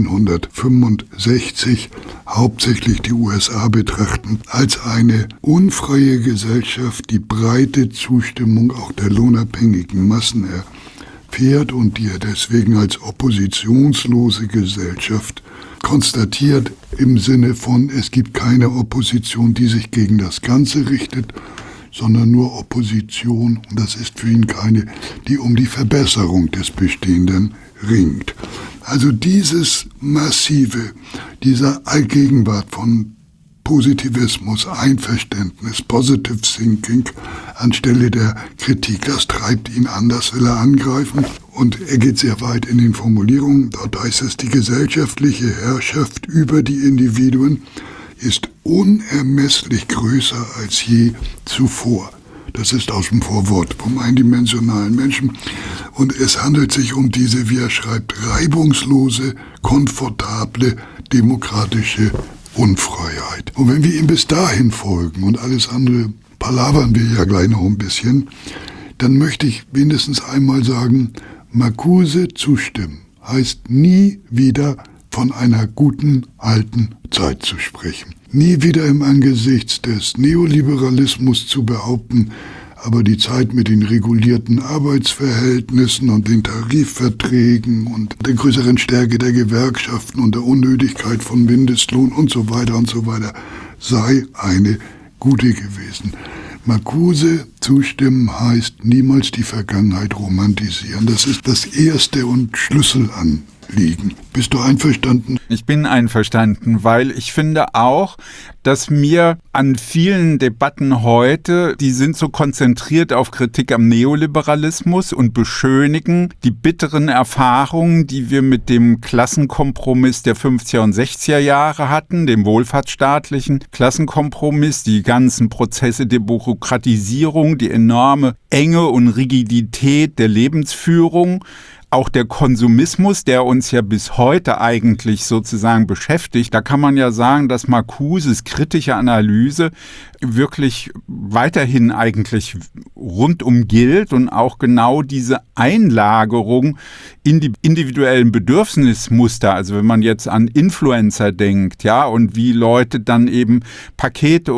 1965 hauptsächlich die USA betrachten als eine unfreie Gesellschaft, die breite Zustimmung auch der lohnabhängigen Massen erfährt und die er deswegen als oppositionslose Gesellschaft konstatiert im Sinne von, es gibt keine Opposition, die sich gegen das Ganze richtet, sondern nur Opposition, und das ist für ihn keine, die um die Verbesserung des Bestehenden ringt. Also dieses massive, dieser Allgegenwart von Positivismus, Einverständnis, Positive Thinking anstelle der Kritik, das treibt ihn an, das will er angreifen. Und er geht sehr weit in den Formulierungen. Dort heißt es, die gesellschaftliche Herrschaft über die Individuen ist unermesslich größer als je zuvor. Das ist aus dem Vorwort vom eindimensionalen Menschen. Und es handelt sich um diese, wie er schreibt, reibungslose, komfortable, demokratische Unfreiheit. Und wenn wir ihm bis dahin folgen und alles andere palavern wir ja gleich noch ein bisschen, dann möchte ich wenigstens einmal sagen, Marcuse zustimmen heißt nie wieder von einer guten alten Zeit zu sprechen. Nie wieder im Angesicht des Neoliberalismus zu behaupten, aber die Zeit mit den regulierten Arbeitsverhältnissen und den Tarifverträgen und der größeren Stärke der Gewerkschaften und der Unnötigkeit von Mindestlohn und so weiter sei eine gute gewesen. Marcuse zustimmen heißt niemals die Vergangenheit romantisieren. Das ist das erste und Schlüsselanliegen. Bist du einverstanden? Ich bin einverstanden, weil ich finde auch, dass mir an vielen Debatten heute, die sind so konzentriert auf Kritik am Neoliberalismus und beschönigen die bitteren Erfahrungen, die wir mit dem Klassenkompromiss der 50er und 60er Jahre hatten, dem wohlfahrtsstaatlichen Klassenkompromiss, die ganzen Prozesse der Bürokratisierung, die enorme Enge und Rigidität der Lebensführung, auch der Konsumismus, der uns ja bis heute eigentlich sozusagen beschäftigt. Da kann man ja sagen, dass Marcuses kritische Analyse wirklich weiterhin eigentlich rundum gilt und auch genau diese Einlagerung in die individuellen Bedürfnismuster, also wenn man jetzt an Influencer denkt, ja, und wie Leute dann eben Pakete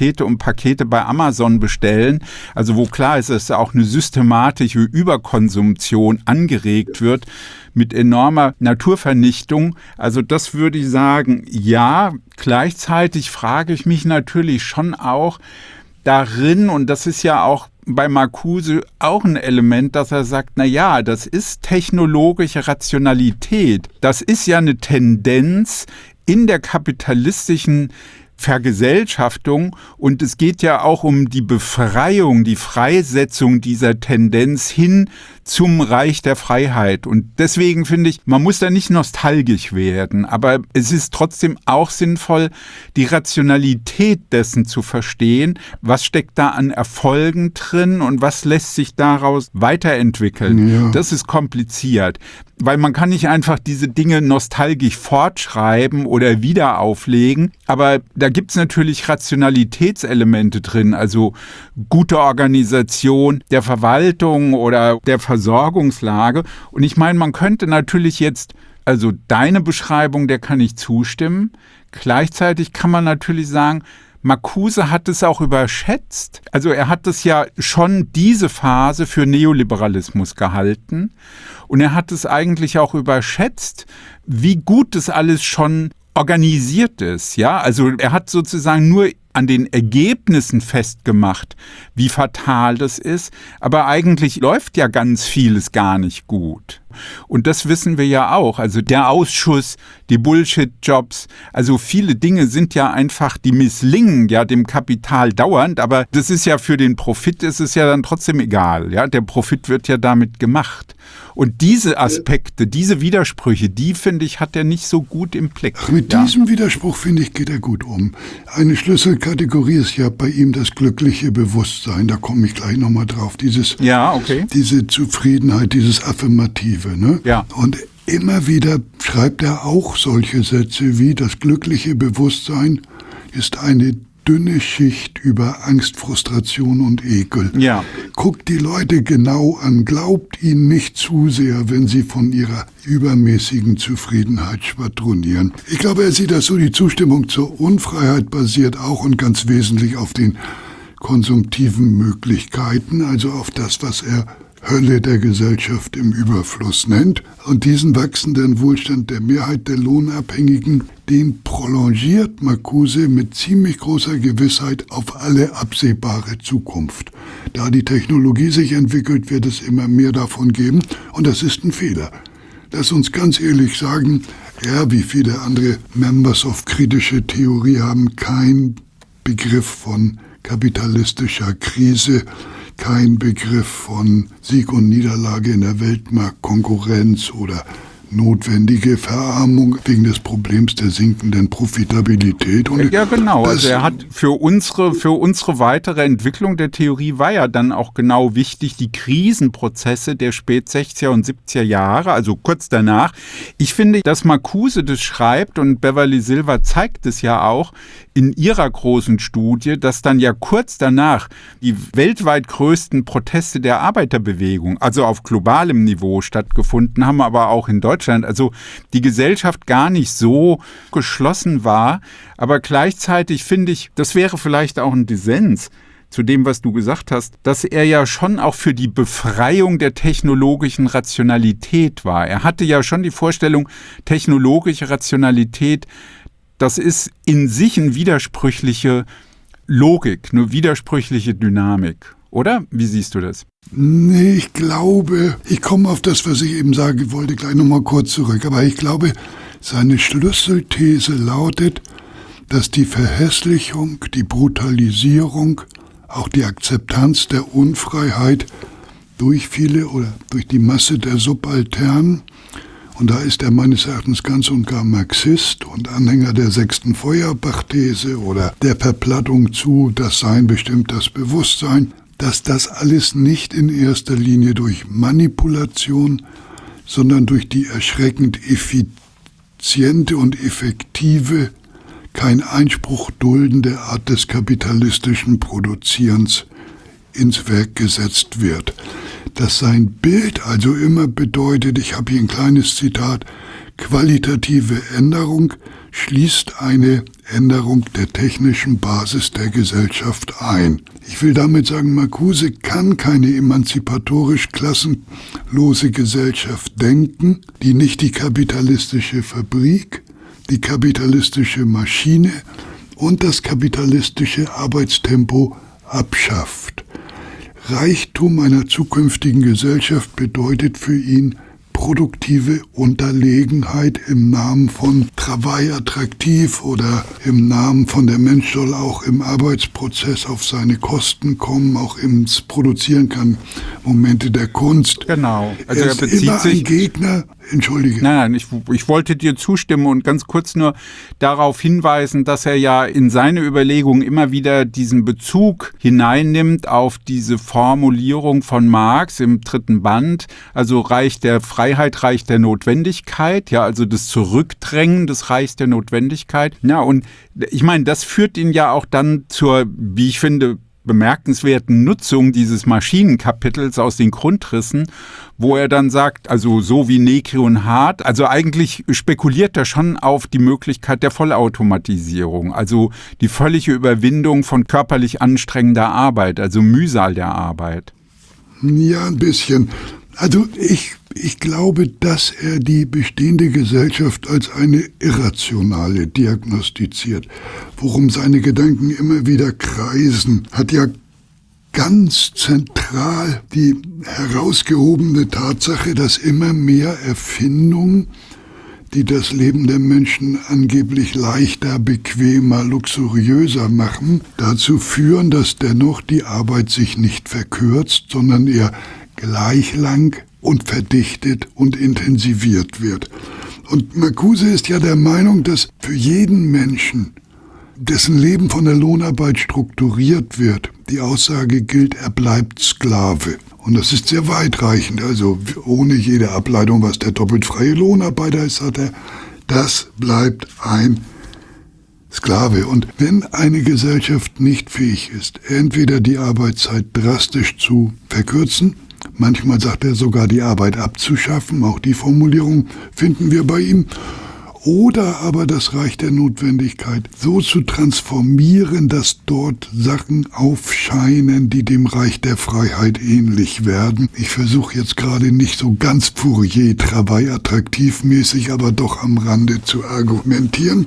bei Amazon bestellen, also wo klar ist, dass auch eine systematische Überkonsumtion angeregt wird mit enormer Naturvernichtung. Also das würde ich sagen, ja. Gleichzeitig frage ich mich natürlich schon auch darin, und das ist ja auch bei Marcuse auch ein Element, dass er sagt, na ja, das ist technologische Rationalität. Das ist ja eine Tendenz in der kapitalistischen Vergesellschaftung, und es geht ja auch um die Befreiung, die Freisetzung dieser Tendenz hin zum Reich der Freiheit. Und deswegen finde ich, man muss da nicht nostalgisch werden, aber es ist trotzdem auch sinnvoll, die Rationalität dessen zu verstehen, was steckt da an Erfolgen drin und was lässt sich daraus weiterentwickeln. Ja. Das ist kompliziert, weil man kann nicht einfach diese Dinge nostalgisch fortschreiben oder wieder auflegen, aber da gibt es natürlich Rationalitätselemente drin, also gute Organisation der Verwaltung oder der Versorgungslage. Und ich meine, man könnte natürlich jetzt, also deine Beschreibung, der kann ich zustimmen. Gleichzeitig kann man natürlich sagen, Marcuse hat es auch überschätzt. Also er hat es ja schon diese Phase für Neoliberalismus gehalten. Und er hat es eigentlich auch überschätzt, wie gut das alles schon organisiert ist. Ja, also er hat sozusagen nur an den Ergebnissen festgemacht, wie fatal das ist. Aber eigentlich läuft ja ganz vieles gar nicht gut. Und das wissen wir ja auch. Also der Ausschuss, die Bullshit-Jobs, also viele Dinge sind ja einfach, die misslingen ja dem Kapital dauernd. Aber das ist ja für den Profit, ist es ja dann trotzdem egal. Ja, der Profit wird ja damit gemacht. Und diese Aspekte, diese Widersprüche, die, finde ich, hat er nicht so gut im Blick. Mit diesem Widerspruch, finde ich, geht er gut um. Eine Schlüsselkategorie ist ja bei ihm das glückliche Bewusstsein. Da komme ich gleich nochmal drauf. Diese Zufriedenheit, dieses Affirmative. Ne? Ja. Und immer wieder schreibt er auch solche Sätze wie: Das glückliche Bewusstsein ist eine dünne Schicht über Angst, Frustration und Ekel. Ja. Guckt die Leute genau an, glaubt ihnen nicht zu sehr, wenn sie von ihrer übermäßigen Zufriedenheit schwadronieren. Ich glaube, er sieht das so, die Zustimmung zur Unfreiheit basiert auch und ganz wesentlich auf den konsumtiven Möglichkeiten, also auf das, was er Hölle der Gesellschaft im Überfluss nennt. Und diesen wachsenden Wohlstand der Mehrheit der Lohnabhängigen, den prolongiert Marcuse mit ziemlich großer Gewissheit auf alle absehbare Zukunft. Da die Technologie sich entwickelt, wird es immer mehr davon geben. Und das ist ein Fehler. Lass uns ganz ehrlich sagen, er, wie viele andere Members of kritische Theorie, haben keinen Begriff von kapitalistischer Krise, kein Begriff von Sieg und Niederlage in der Weltmarktkonkurrenz oder notwendige Verarmung wegen des Problems der sinkenden Profitabilität. Und ja, genau. Also er hat für unsere weitere Entwicklung der Theorie war ja dann auch genau wichtig, die Krisenprozesse der Spät-60er und 70er Jahre, also kurz danach. Ich finde, dass Marcuse das schreibt und Beverly Silver zeigt es ja auch in ihrer großen Studie, dass dann ja kurz danach die weltweit größten Proteste der Arbeiterbewegung, also auf globalem Niveau stattgefunden haben, aber auch in Deutschland. Also die Gesellschaft gar nicht so geschlossen war, aber gleichzeitig finde ich, das wäre vielleicht auch ein Dissens zu dem, was du gesagt hast, dass er ja schon auch für die Befreiung der technologischen Rationalität war. Er hatte ja schon die Vorstellung, technologische Rationalität, das ist in sich eine widersprüchliche Logik, eine widersprüchliche Dynamik. Oder? Wie siehst du das? Nee, ich glaube, ich komme auf das, was ich eben sagen wollte, gleich nochmal kurz zurück. Aber ich glaube, seine Schlüsselthese lautet, dass die Verhässlichung, die Brutalisierung, auch die Akzeptanz der Unfreiheit durch viele oder durch die Masse der Subalternen, und da ist er meines Erachtens ganz und gar Marxist und Anhänger der 6. Feuerbach-These oder der Verplattung zu, das Sein bestimmt das Bewusstsein, dass das alles nicht in erster Linie durch Manipulation, sondern durch die erschreckend effiziente und effektive, kein Einspruch duldende Art des kapitalistischen Produzierens ins Werk gesetzt wird. Dass sein Bild also immer bedeutet, ich habe hier ein kleines Zitat, qualitative Änderung schließt eine Änderung der technischen Basis der Gesellschaft ein. Ich will damit sagen, Marcuse kann keine emanzipatorisch klassenlose Gesellschaft denken, die nicht die kapitalistische Fabrik, die kapitalistische Maschine und das kapitalistische Arbeitstempo abschafft. Reichtum einer zukünftigen Gesellschaft bedeutet für ihn produktive Unterlegenheit im Namen von Travail attraktiv oder im Namen von der Mensch soll auch im Arbeitsprozess auf seine Kosten kommen, auch ins Produzieren kann Momente der Kunst. Genau. Also er ist immer ein Gegner. Entschuldige. Nein, ich wollte dir zustimmen und ganz kurz nur darauf hinweisen, dass er ja in seine Überlegungen immer wieder diesen Bezug hineinnimmt auf diese Formulierung von Marx im 3. Band, also Reich der Freiheit, Reich der Notwendigkeit, ja, also das Zurückdrängen des Reichs der Notwendigkeit. Ja, und ich meine, das führt ihn ja auch dann zur, wie ich finde, bemerkenswerten Nutzung dieses Maschinenkapitels aus den Grundrissen, wo er dann sagt, also so wie Negri und Hart, also eigentlich spekuliert er schon auf die Möglichkeit der Vollautomatisierung, also die völlige Überwindung von körperlich anstrengender Arbeit, also Mühsal der Arbeit. Ja, ein bisschen. Also ich glaube, dass er die bestehende Gesellschaft als eine irrationale diagnostiziert. Worum seine Gedanken immer wieder kreisen, hat ja ganz zentral die herausgehobene Tatsache, dass immer mehr Erfindungen, die das Leben der Menschen angeblich leichter, bequemer, luxuriöser machen, dazu führen, dass dennoch die Arbeit sich nicht verkürzt, sondern eher gleich lang und verdichtet und intensiviert wird. Und Marcuse ist ja der Meinung, dass für jeden Menschen, dessen Leben von der Lohnarbeit strukturiert wird, die Aussage gilt, er bleibt Sklave. Und das ist sehr weitreichend, also ohne jede Ableitung, was der doppelt freie Lohnarbeiter ist, sagt er, das bleibt ein Sklave. Und wenn eine Gesellschaft nicht fähig ist, entweder die Arbeitszeit drastisch zu verkürzen, manchmal sagt er sogar die Arbeit abzuschaffen, auch die Formulierung finden wir bei ihm, oder aber das Reich der Notwendigkeit so zu transformieren, dass dort Sachen aufscheinen, die dem Reich der Freiheit ähnlich werden. Ich versuche jetzt gerade nicht so ganz Fourier, Travail attraktivmäßig, aber doch am Rande zu argumentieren.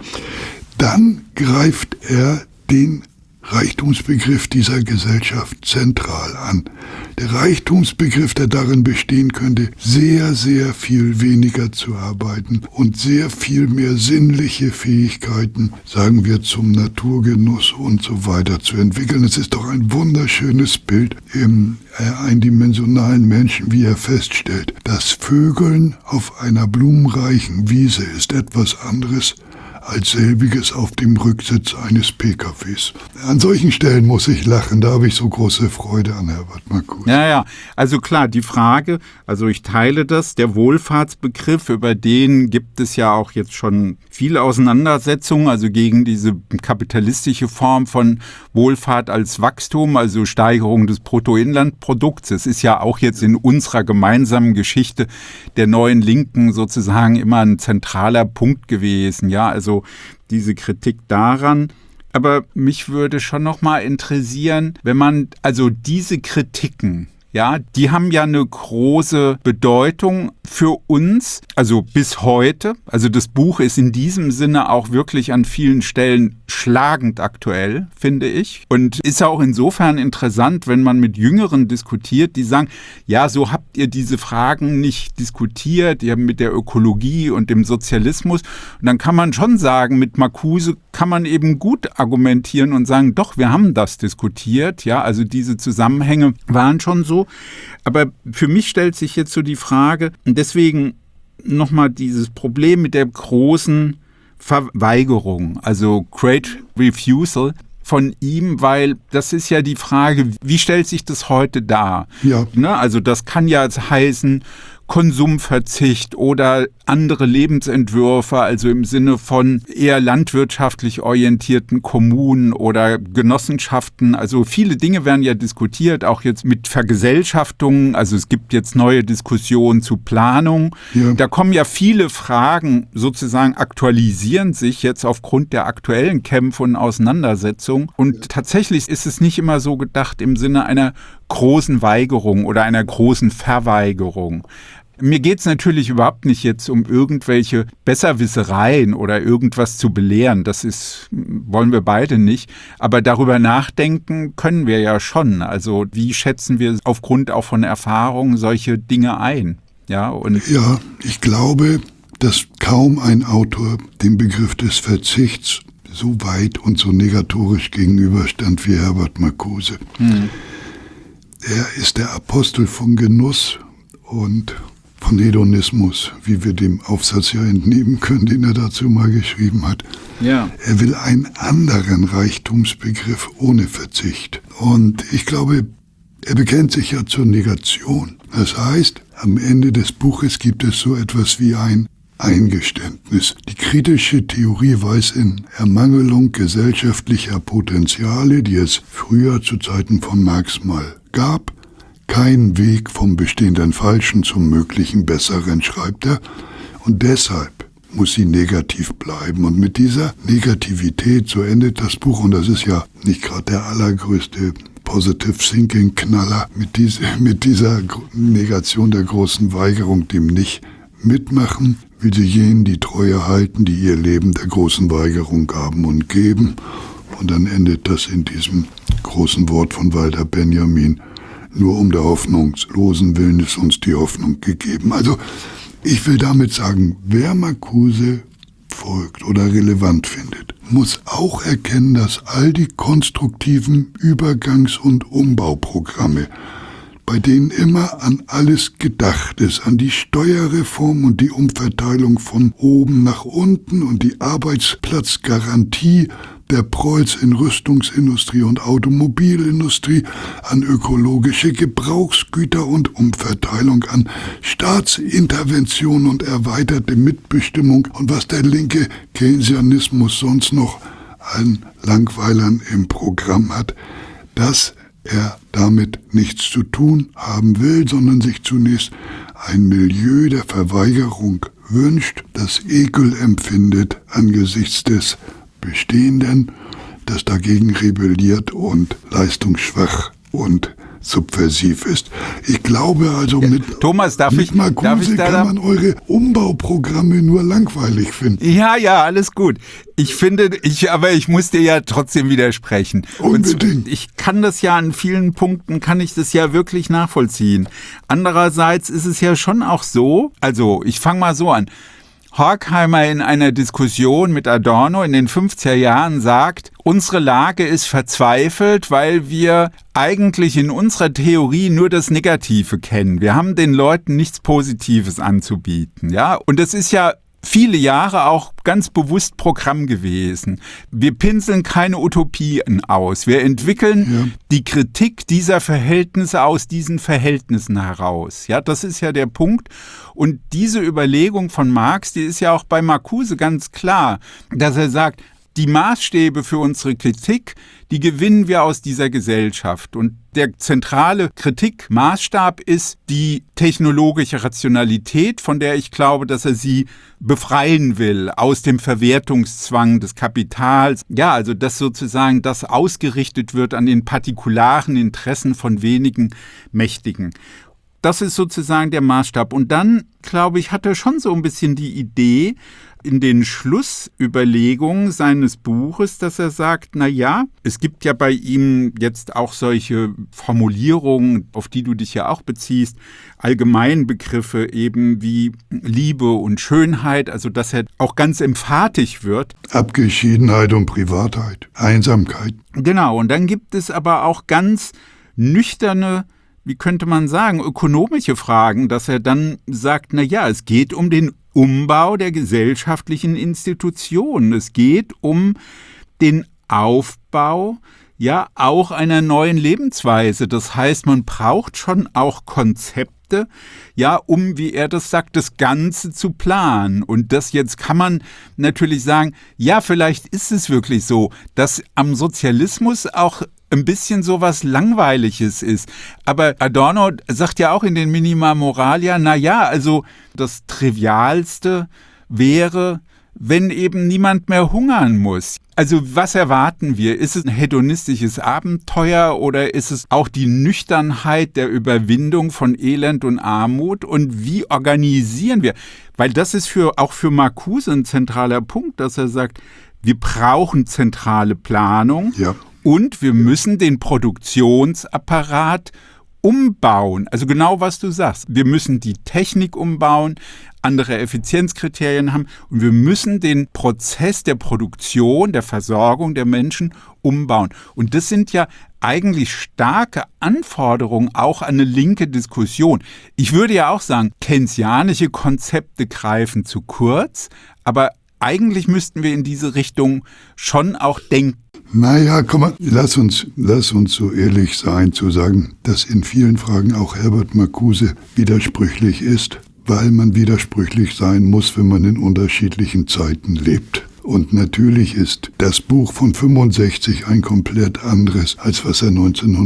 Dann greift er den Reichtumsbegriff dieser Gesellschaft zentral an. Der Reichtumsbegriff, der darin bestehen könnte, sehr, sehr viel weniger zu arbeiten und sehr viel mehr sinnliche Fähigkeiten, sagen wir, zum Naturgenuss und so weiter zu entwickeln. Es ist doch ein wunderschönes Bild im eindimensionalen Menschen, wie er feststellt. Das Vögeln auf einer blumenreichen Wiese ist etwas anderes als selbiges auf dem Rücksitz eines PKWs. An solchen Stellen muss ich lachen, da habe ich so große Freude an Herbert Marcuse. Ja, also klar, die Frage, also ich teile das, der Wohlfahrtsbegriff, über den gibt es ja auch jetzt schon viele Auseinandersetzungen, also gegen diese kapitalistische Form von Wohlfahrt als Wachstum, also Steigerung des Bruttoinlandprodukts. Es ist ja auch jetzt in unserer gemeinsamen Geschichte der neuen Linken sozusagen immer ein zentraler Punkt gewesen, ja, also diese Kritik daran. Aber mich würde schon noch mal interessieren, wenn man, also diese Kritiken, ja, die haben ja eine große Bedeutung für uns, also bis heute. Also das Buch ist in diesem Sinne auch wirklich an vielen Stellen schlagend aktuell, finde ich. Und ist auch insofern interessant, wenn man mit Jüngeren diskutiert, die sagen, ja, so habt ihr diese Fragen nicht diskutiert, ihr habt mit der Ökologie und dem Sozialismus. Und dann kann man schon sagen, mit Marcuse kann man eben gut argumentieren und sagen, doch, wir haben das diskutiert. Ja, also diese Zusammenhänge waren schon so. Aber für mich stellt sich jetzt so die Frage, und deswegen nochmal dieses Problem mit der großen Verweigerung, also Great Refusal von ihm, weil das ist ja die Frage, wie stellt sich das heute dar? Ja. Ne? Also das kann ja heißen, Konsumverzicht oder andere Lebensentwürfe, also im Sinne von eher landwirtschaftlich orientierten Kommunen oder Genossenschaften. Also viele Dinge werden ja diskutiert, auch jetzt mit Vergesellschaftungen. Also es gibt jetzt neue Diskussionen zu Planung. Ja. Da kommen ja viele Fragen, sozusagen aktualisieren sich jetzt aufgrund der aktuellen Kämpfe und Auseinandersetzungen. Und tatsächlich ist es nicht immer so gedacht im Sinne einer großen Weigerung oder einer großen Verweigerung. Mir geht es natürlich überhaupt nicht jetzt um irgendwelche Besserwissereien oder irgendwas zu belehren. Wollen wir beide nicht. Aber darüber nachdenken können wir ja schon. Also wie schätzen wir aufgrund auch von Erfahrungen solche Dinge ein? Ja, ich glaube, dass kaum ein Autor dem Begriff des Verzichts so weit und so negatorisch gegenüberstand wie Herbert Marcuse. Er ist der Apostel von Genuss und von Hedonismus, wie wir dem Aufsatz ja entnehmen können, den er dazu mal geschrieben hat. Ja. Er will einen anderen Reichtumsbegriff ohne Verzicht. Und ich glaube, er bekennt sich ja zur Negation. Das heißt, am Ende des Buches gibt es so etwas wie ein Eingeständnis. Die kritische Theorie weiß in Ermangelung gesellschaftlicher Potenziale, die es früher zu Zeiten von Marx mal gab, kein Weg vom bestehenden Falschen zum möglichen Besseren, schreibt er. Und deshalb muss sie negativ bleiben. Und mit dieser Negativität, so endet das Buch, und das ist ja nicht gerade der allergrößte Positive Thinking Knaller, mit dieser Negation der großen Weigerung, dem nicht mitmachen, will sie jenen die Treue halten, die ihr Leben der großen Weigerung gaben und geben. Und dann endet das in diesem großen Wort von Walter Benjamin: Nur um der hoffnungslosen Willen ist uns die Hoffnung gegeben. Also ich will damit sagen, wer Marcuse folgt oder relevant findet, muss auch erkennen, dass all die konstruktiven Übergangs- und Umbauprogramme, bei denen immer an alles gedacht ist, an die Steuerreform und die Umverteilung von oben nach unten und die Arbeitsplatzgarantie der Prolls in Rüstungsindustrie und Automobilindustrie, an ökologische Gebrauchsgüter und Umverteilung, an Staatsintervention und erweiterte Mitbestimmung und was der linke Keynesianismus sonst noch an Langweilern im Programm hat, dass er damit nichts zu tun haben will, sondern sich zunächst ein Milieu der Verweigerung wünscht, das Ekel empfindet angesichts des Bestehenden, das dagegen rebelliert und leistungsschwach und subversiv ist. Ich glaube also, mit Marcuse kann man eure Umbauprogramme nur langweilig finden. Ja, alles gut. Aber ich muss dir ja trotzdem widersprechen. Unbedingt. Und ich kann das ja an vielen Punkten, kann ich das ja wirklich nachvollziehen. Andererseits ist es ja schon auch so, also ich fange mal so an. Horkheimer in einer Diskussion mit Adorno in den 50er Jahren sagt, unsere Lage ist verzweifelt, weil wir eigentlich in unserer Theorie nur das Negative kennen. Wir haben den Leuten nichts Positives anzubieten, ja? Und das ist ja viele Jahre auch ganz bewusst Programm gewesen. Wir pinseln keine Utopien aus. Wir entwickeln die Kritik dieser Verhältnisse aus diesen Verhältnissen heraus. Ja, das ist ja der Punkt. Und diese Überlegung von Marx, die ist ja auch bei Marcuse ganz klar, dass er sagt, die Maßstäbe für unsere Kritik, die gewinnen wir aus dieser Gesellschaft. Und der zentrale Kritikmaßstab ist die technologische Rationalität, von der ich glaube, dass er sie befreien will aus dem Verwertungszwang des Kapitals. Ja, also dass sozusagen das ausgerichtet wird an den partikularen Interessen von wenigen Mächtigen. Das ist sozusagen der Maßstab. Und dann, glaube ich, hat er schon so ein bisschen die Idee, in den Schlussüberlegungen seines Buches, dass er sagt, na ja, es gibt ja bei ihm jetzt auch solche Formulierungen, auf die du dich ja auch beziehst, Allgemeinbegriffe eben wie Liebe und Schönheit, also dass er auch ganz emphatisch wird. Abgeschiedenheit und Privatheit, Einsamkeit. Genau, und dann gibt es aber auch ganz nüchterne, wie könnte man sagen, ökonomische Fragen, dass er dann sagt, na ja, es geht um den Umbau der gesellschaftlichen Institutionen. Es geht um den Aufbau, ja, auch einer neuen Lebensweise. Das heißt, man braucht schon auch Konzepte, ja, um, wie er das sagt, das Ganze zu planen. Und das jetzt kann man natürlich sagen, ja, vielleicht ist es wirklich so, dass am Sozialismus auch ein bisschen sowas Langweiliges ist. Aber Adorno sagt ja auch in den Minima Moralia, na ja, also das Trivialste wäre, wenn eben niemand mehr hungern muss. Also was erwarten wir? Ist es ein hedonistisches Abenteuer oder ist es auch die Nüchternheit der Überwindung von Elend und Armut? Und wie organisieren wir? Weil das ist auch für Marcuse ein zentraler Punkt, dass er sagt, wir brauchen zentrale Planung. Ja. Und wir müssen den Produktionsapparat umbauen. Also genau, was du sagst. Wir müssen die Technik umbauen, andere Effizienzkriterien haben und wir müssen den Prozess der Produktion, der Versorgung der Menschen umbauen. Und das sind ja eigentlich starke Anforderungen auch an eine linke Diskussion. Ich würde ja auch sagen, keynesianische Konzepte greifen zu kurz, aber eigentlich müssten wir in diese Richtung schon auch denken. Naja, komm mal, lass uns so ehrlich sein, zu sagen, dass in vielen Fragen auch Herbert Marcuse widersprüchlich ist, weil man widersprüchlich sein muss, wenn man in unterschiedlichen Zeiten lebt. Und natürlich ist das Buch von 65 ein komplett anderes, als was er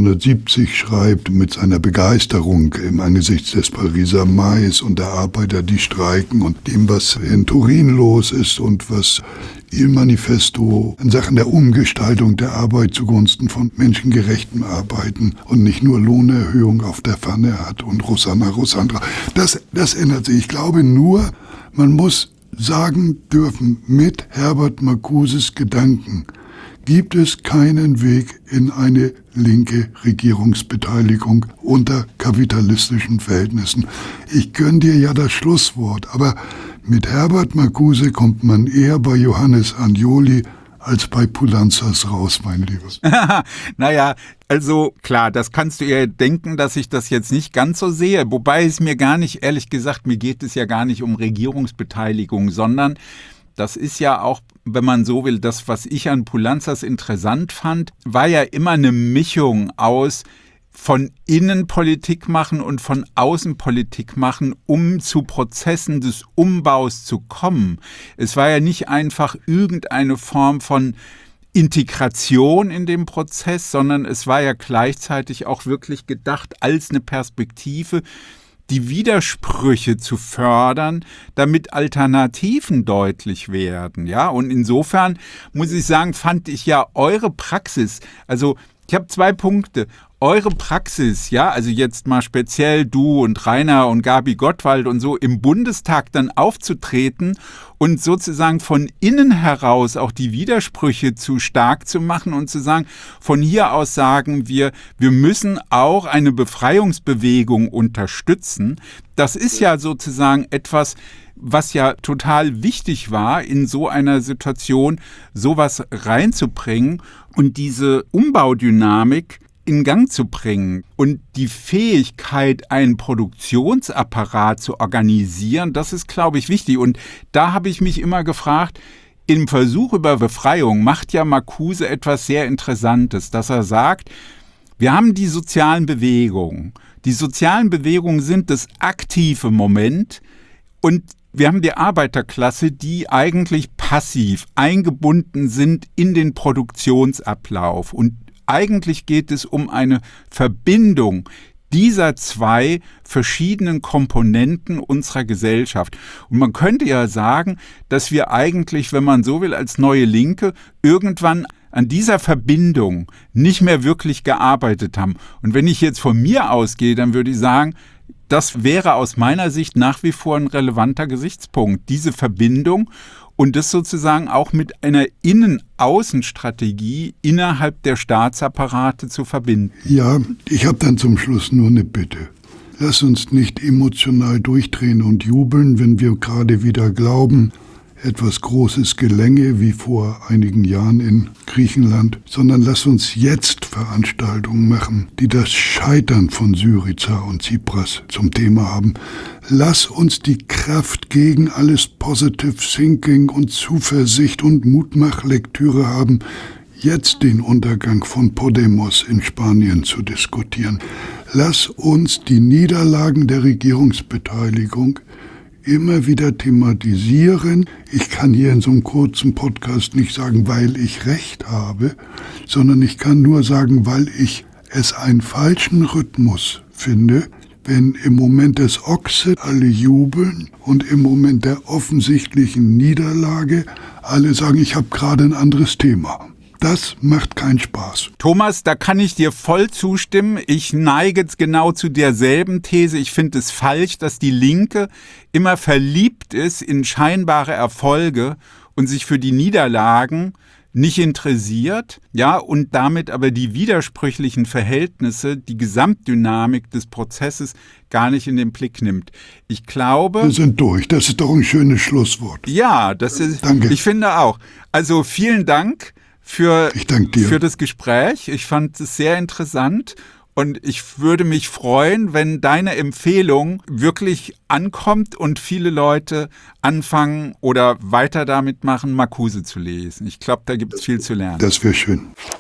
1970 schreibt, mit seiner Begeisterung im Angesichts des Pariser Mais und der Arbeiter, die streiken und dem, was in Turin los ist und was Il Manifesto in Sachen der Umgestaltung der Arbeit zugunsten von menschengerechtem Arbeiten und nicht nur Lohnerhöhung auf der Pfanne hat und Rosanna Rossandra. Das ändert sich. Ich glaube nur, man muss sagen dürfen, mit Herbert Marcuses Gedanken gibt es keinen Weg in eine linke Regierungsbeteiligung unter kapitalistischen Verhältnissen. Ich gönn dir ja das Schlusswort, aber mit Herbert Marcuse kommt man eher bei Johannes Agnoli als bei Poulanzas raus, mein Liebes. Naja, also klar, das kannst du ja denken, dass ich das jetzt nicht ganz so sehe. Wobei es mir gar nicht, ehrlich gesagt, mir geht es ja gar nicht um Regierungsbeteiligung, sondern das ist ja auch, wenn man so will, das, was ich an Poulanzas interessant fand, war ja immer eine Mischung aus von innen Politik machen und von außen Politik machen, um zu Prozessen des Umbaus zu kommen. Es war ja nicht einfach irgendeine Form von Integration in dem Prozess, sondern es war ja gleichzeitig auch wirklich gedacht als eine Perspektive, die Widersprüche zu fördern, damit Alternativen deutlich werden. Ja, und insofern muss ich sagen, fand ich ja eure Praxis, also ich habe 2 Punkte. Eure Praxis, ja, also jetzt mal speziell du und Rainer und Gabi Gottwald und so im Bundestag dann aufzutreten und sozusagen von innen heraus auch die Widersprüche zu stark zu machen und zu sagen, von hier aus sagen wir müssen auch eine Befreiungsbewegung unterstützen. Das ist ja sozusagen etwas, was ja total wichtig war, in so einer Situation sowas reinzubringen und diese Umbaudynamik in Gang zu bringen und die Fähigkeit, einen Produktionsapparat zu organisieren, das ist, glaube ich, wichtig. Und da habe ich mich immer gefragt, im Versuch über Befreiung macht ja Marcuse etwas sehr Interessantes, dass er sagt, wir haben die sozialen Bewegungen. Die sozialen Bewegungen sind das aktive Moment und wir haben die Arbeiterklasse, die eigentlich passiv eingebunden sind in den Produktionsablauf. Und eigentlich geht es um eine Verbindung dieser 2 verschiedenen Komponenten unserer Gesellschaft. Und man könnte ja sagen, dass wir eigentlich, wenn man so will, als Neue Linke irgendwann an dieser Verbindung nicht mehr wirklich gearbeitet haben. Und wenn ich jetzt von mir ausgehe, dann würde ich sagen, das wäre aus meiner Sicht nach wie vor ein relevanter Gesichtspunkt, diese Verbindung und das sozusagen auch mit einer Innen-Außen-Strategie innerhalb der Staatsapparate zu verbinden. Ja, ich habe dann zum Schluss nur eine Bitte. Lass uns nicht emotional durchdrehen und jubeln, wenn wir gerade wieder glauben, etwas Großes gelänge, wie vor einigen Jahren in Griechenland, sondern lass uns jetzt Veranstaltungen machen, die das Scheitern von Syriza und Tsipras zum Thema haben. Lass uns die Kraft gegen alles Positive Thinking und Zuversicht und Mutmachlektüre haben, jetzt den Untergang von Podemos in Spanien zu diskutieren. Lass uns die Niederlagen der Regierungsbeteiligung immer wieder thematisieren. Ich kann hier in so einem kurzen Podcast nicht sagen, weil ich Recht habe, sondern ich kann nur sagen, weil ich es einen falschen Rhythmus finde, wenn im Moment des Ochse alle jubeln und im Moment der offensichtlichen Niederlage alle sagen, ich habe gerade ein anderes Thema. Das macht keinen Spaß. Thomas, da kann ich dir voll zustimmen. Ich neige genau zu derselben These. Ich finde es falsch, dass die Linke immer verliebt ist in scheinbare Erfolge und sich für die Niederlagen nicht interessiert, ja, und damit aber die widersprüchlichen Verhältnisse, die Gesamtdynamik des Prozesses gar nicht in den Blick nimmt. Ich glaube... Wir sind durch. Das ist doch ein schönes Schlusswort. Ja, das ist... Danke. Ich finde auch. Also vielen Dank für das Gespräch. Ich fand es sehr interessant und ich würde mich freuen, wenn deine Empfehlung wirklich ankommt und viele Leute anfangen oder weiter damit machen, Marcuse zu lesen. Ich glaube, da gibt es viel zu lernen. Das wäre schön.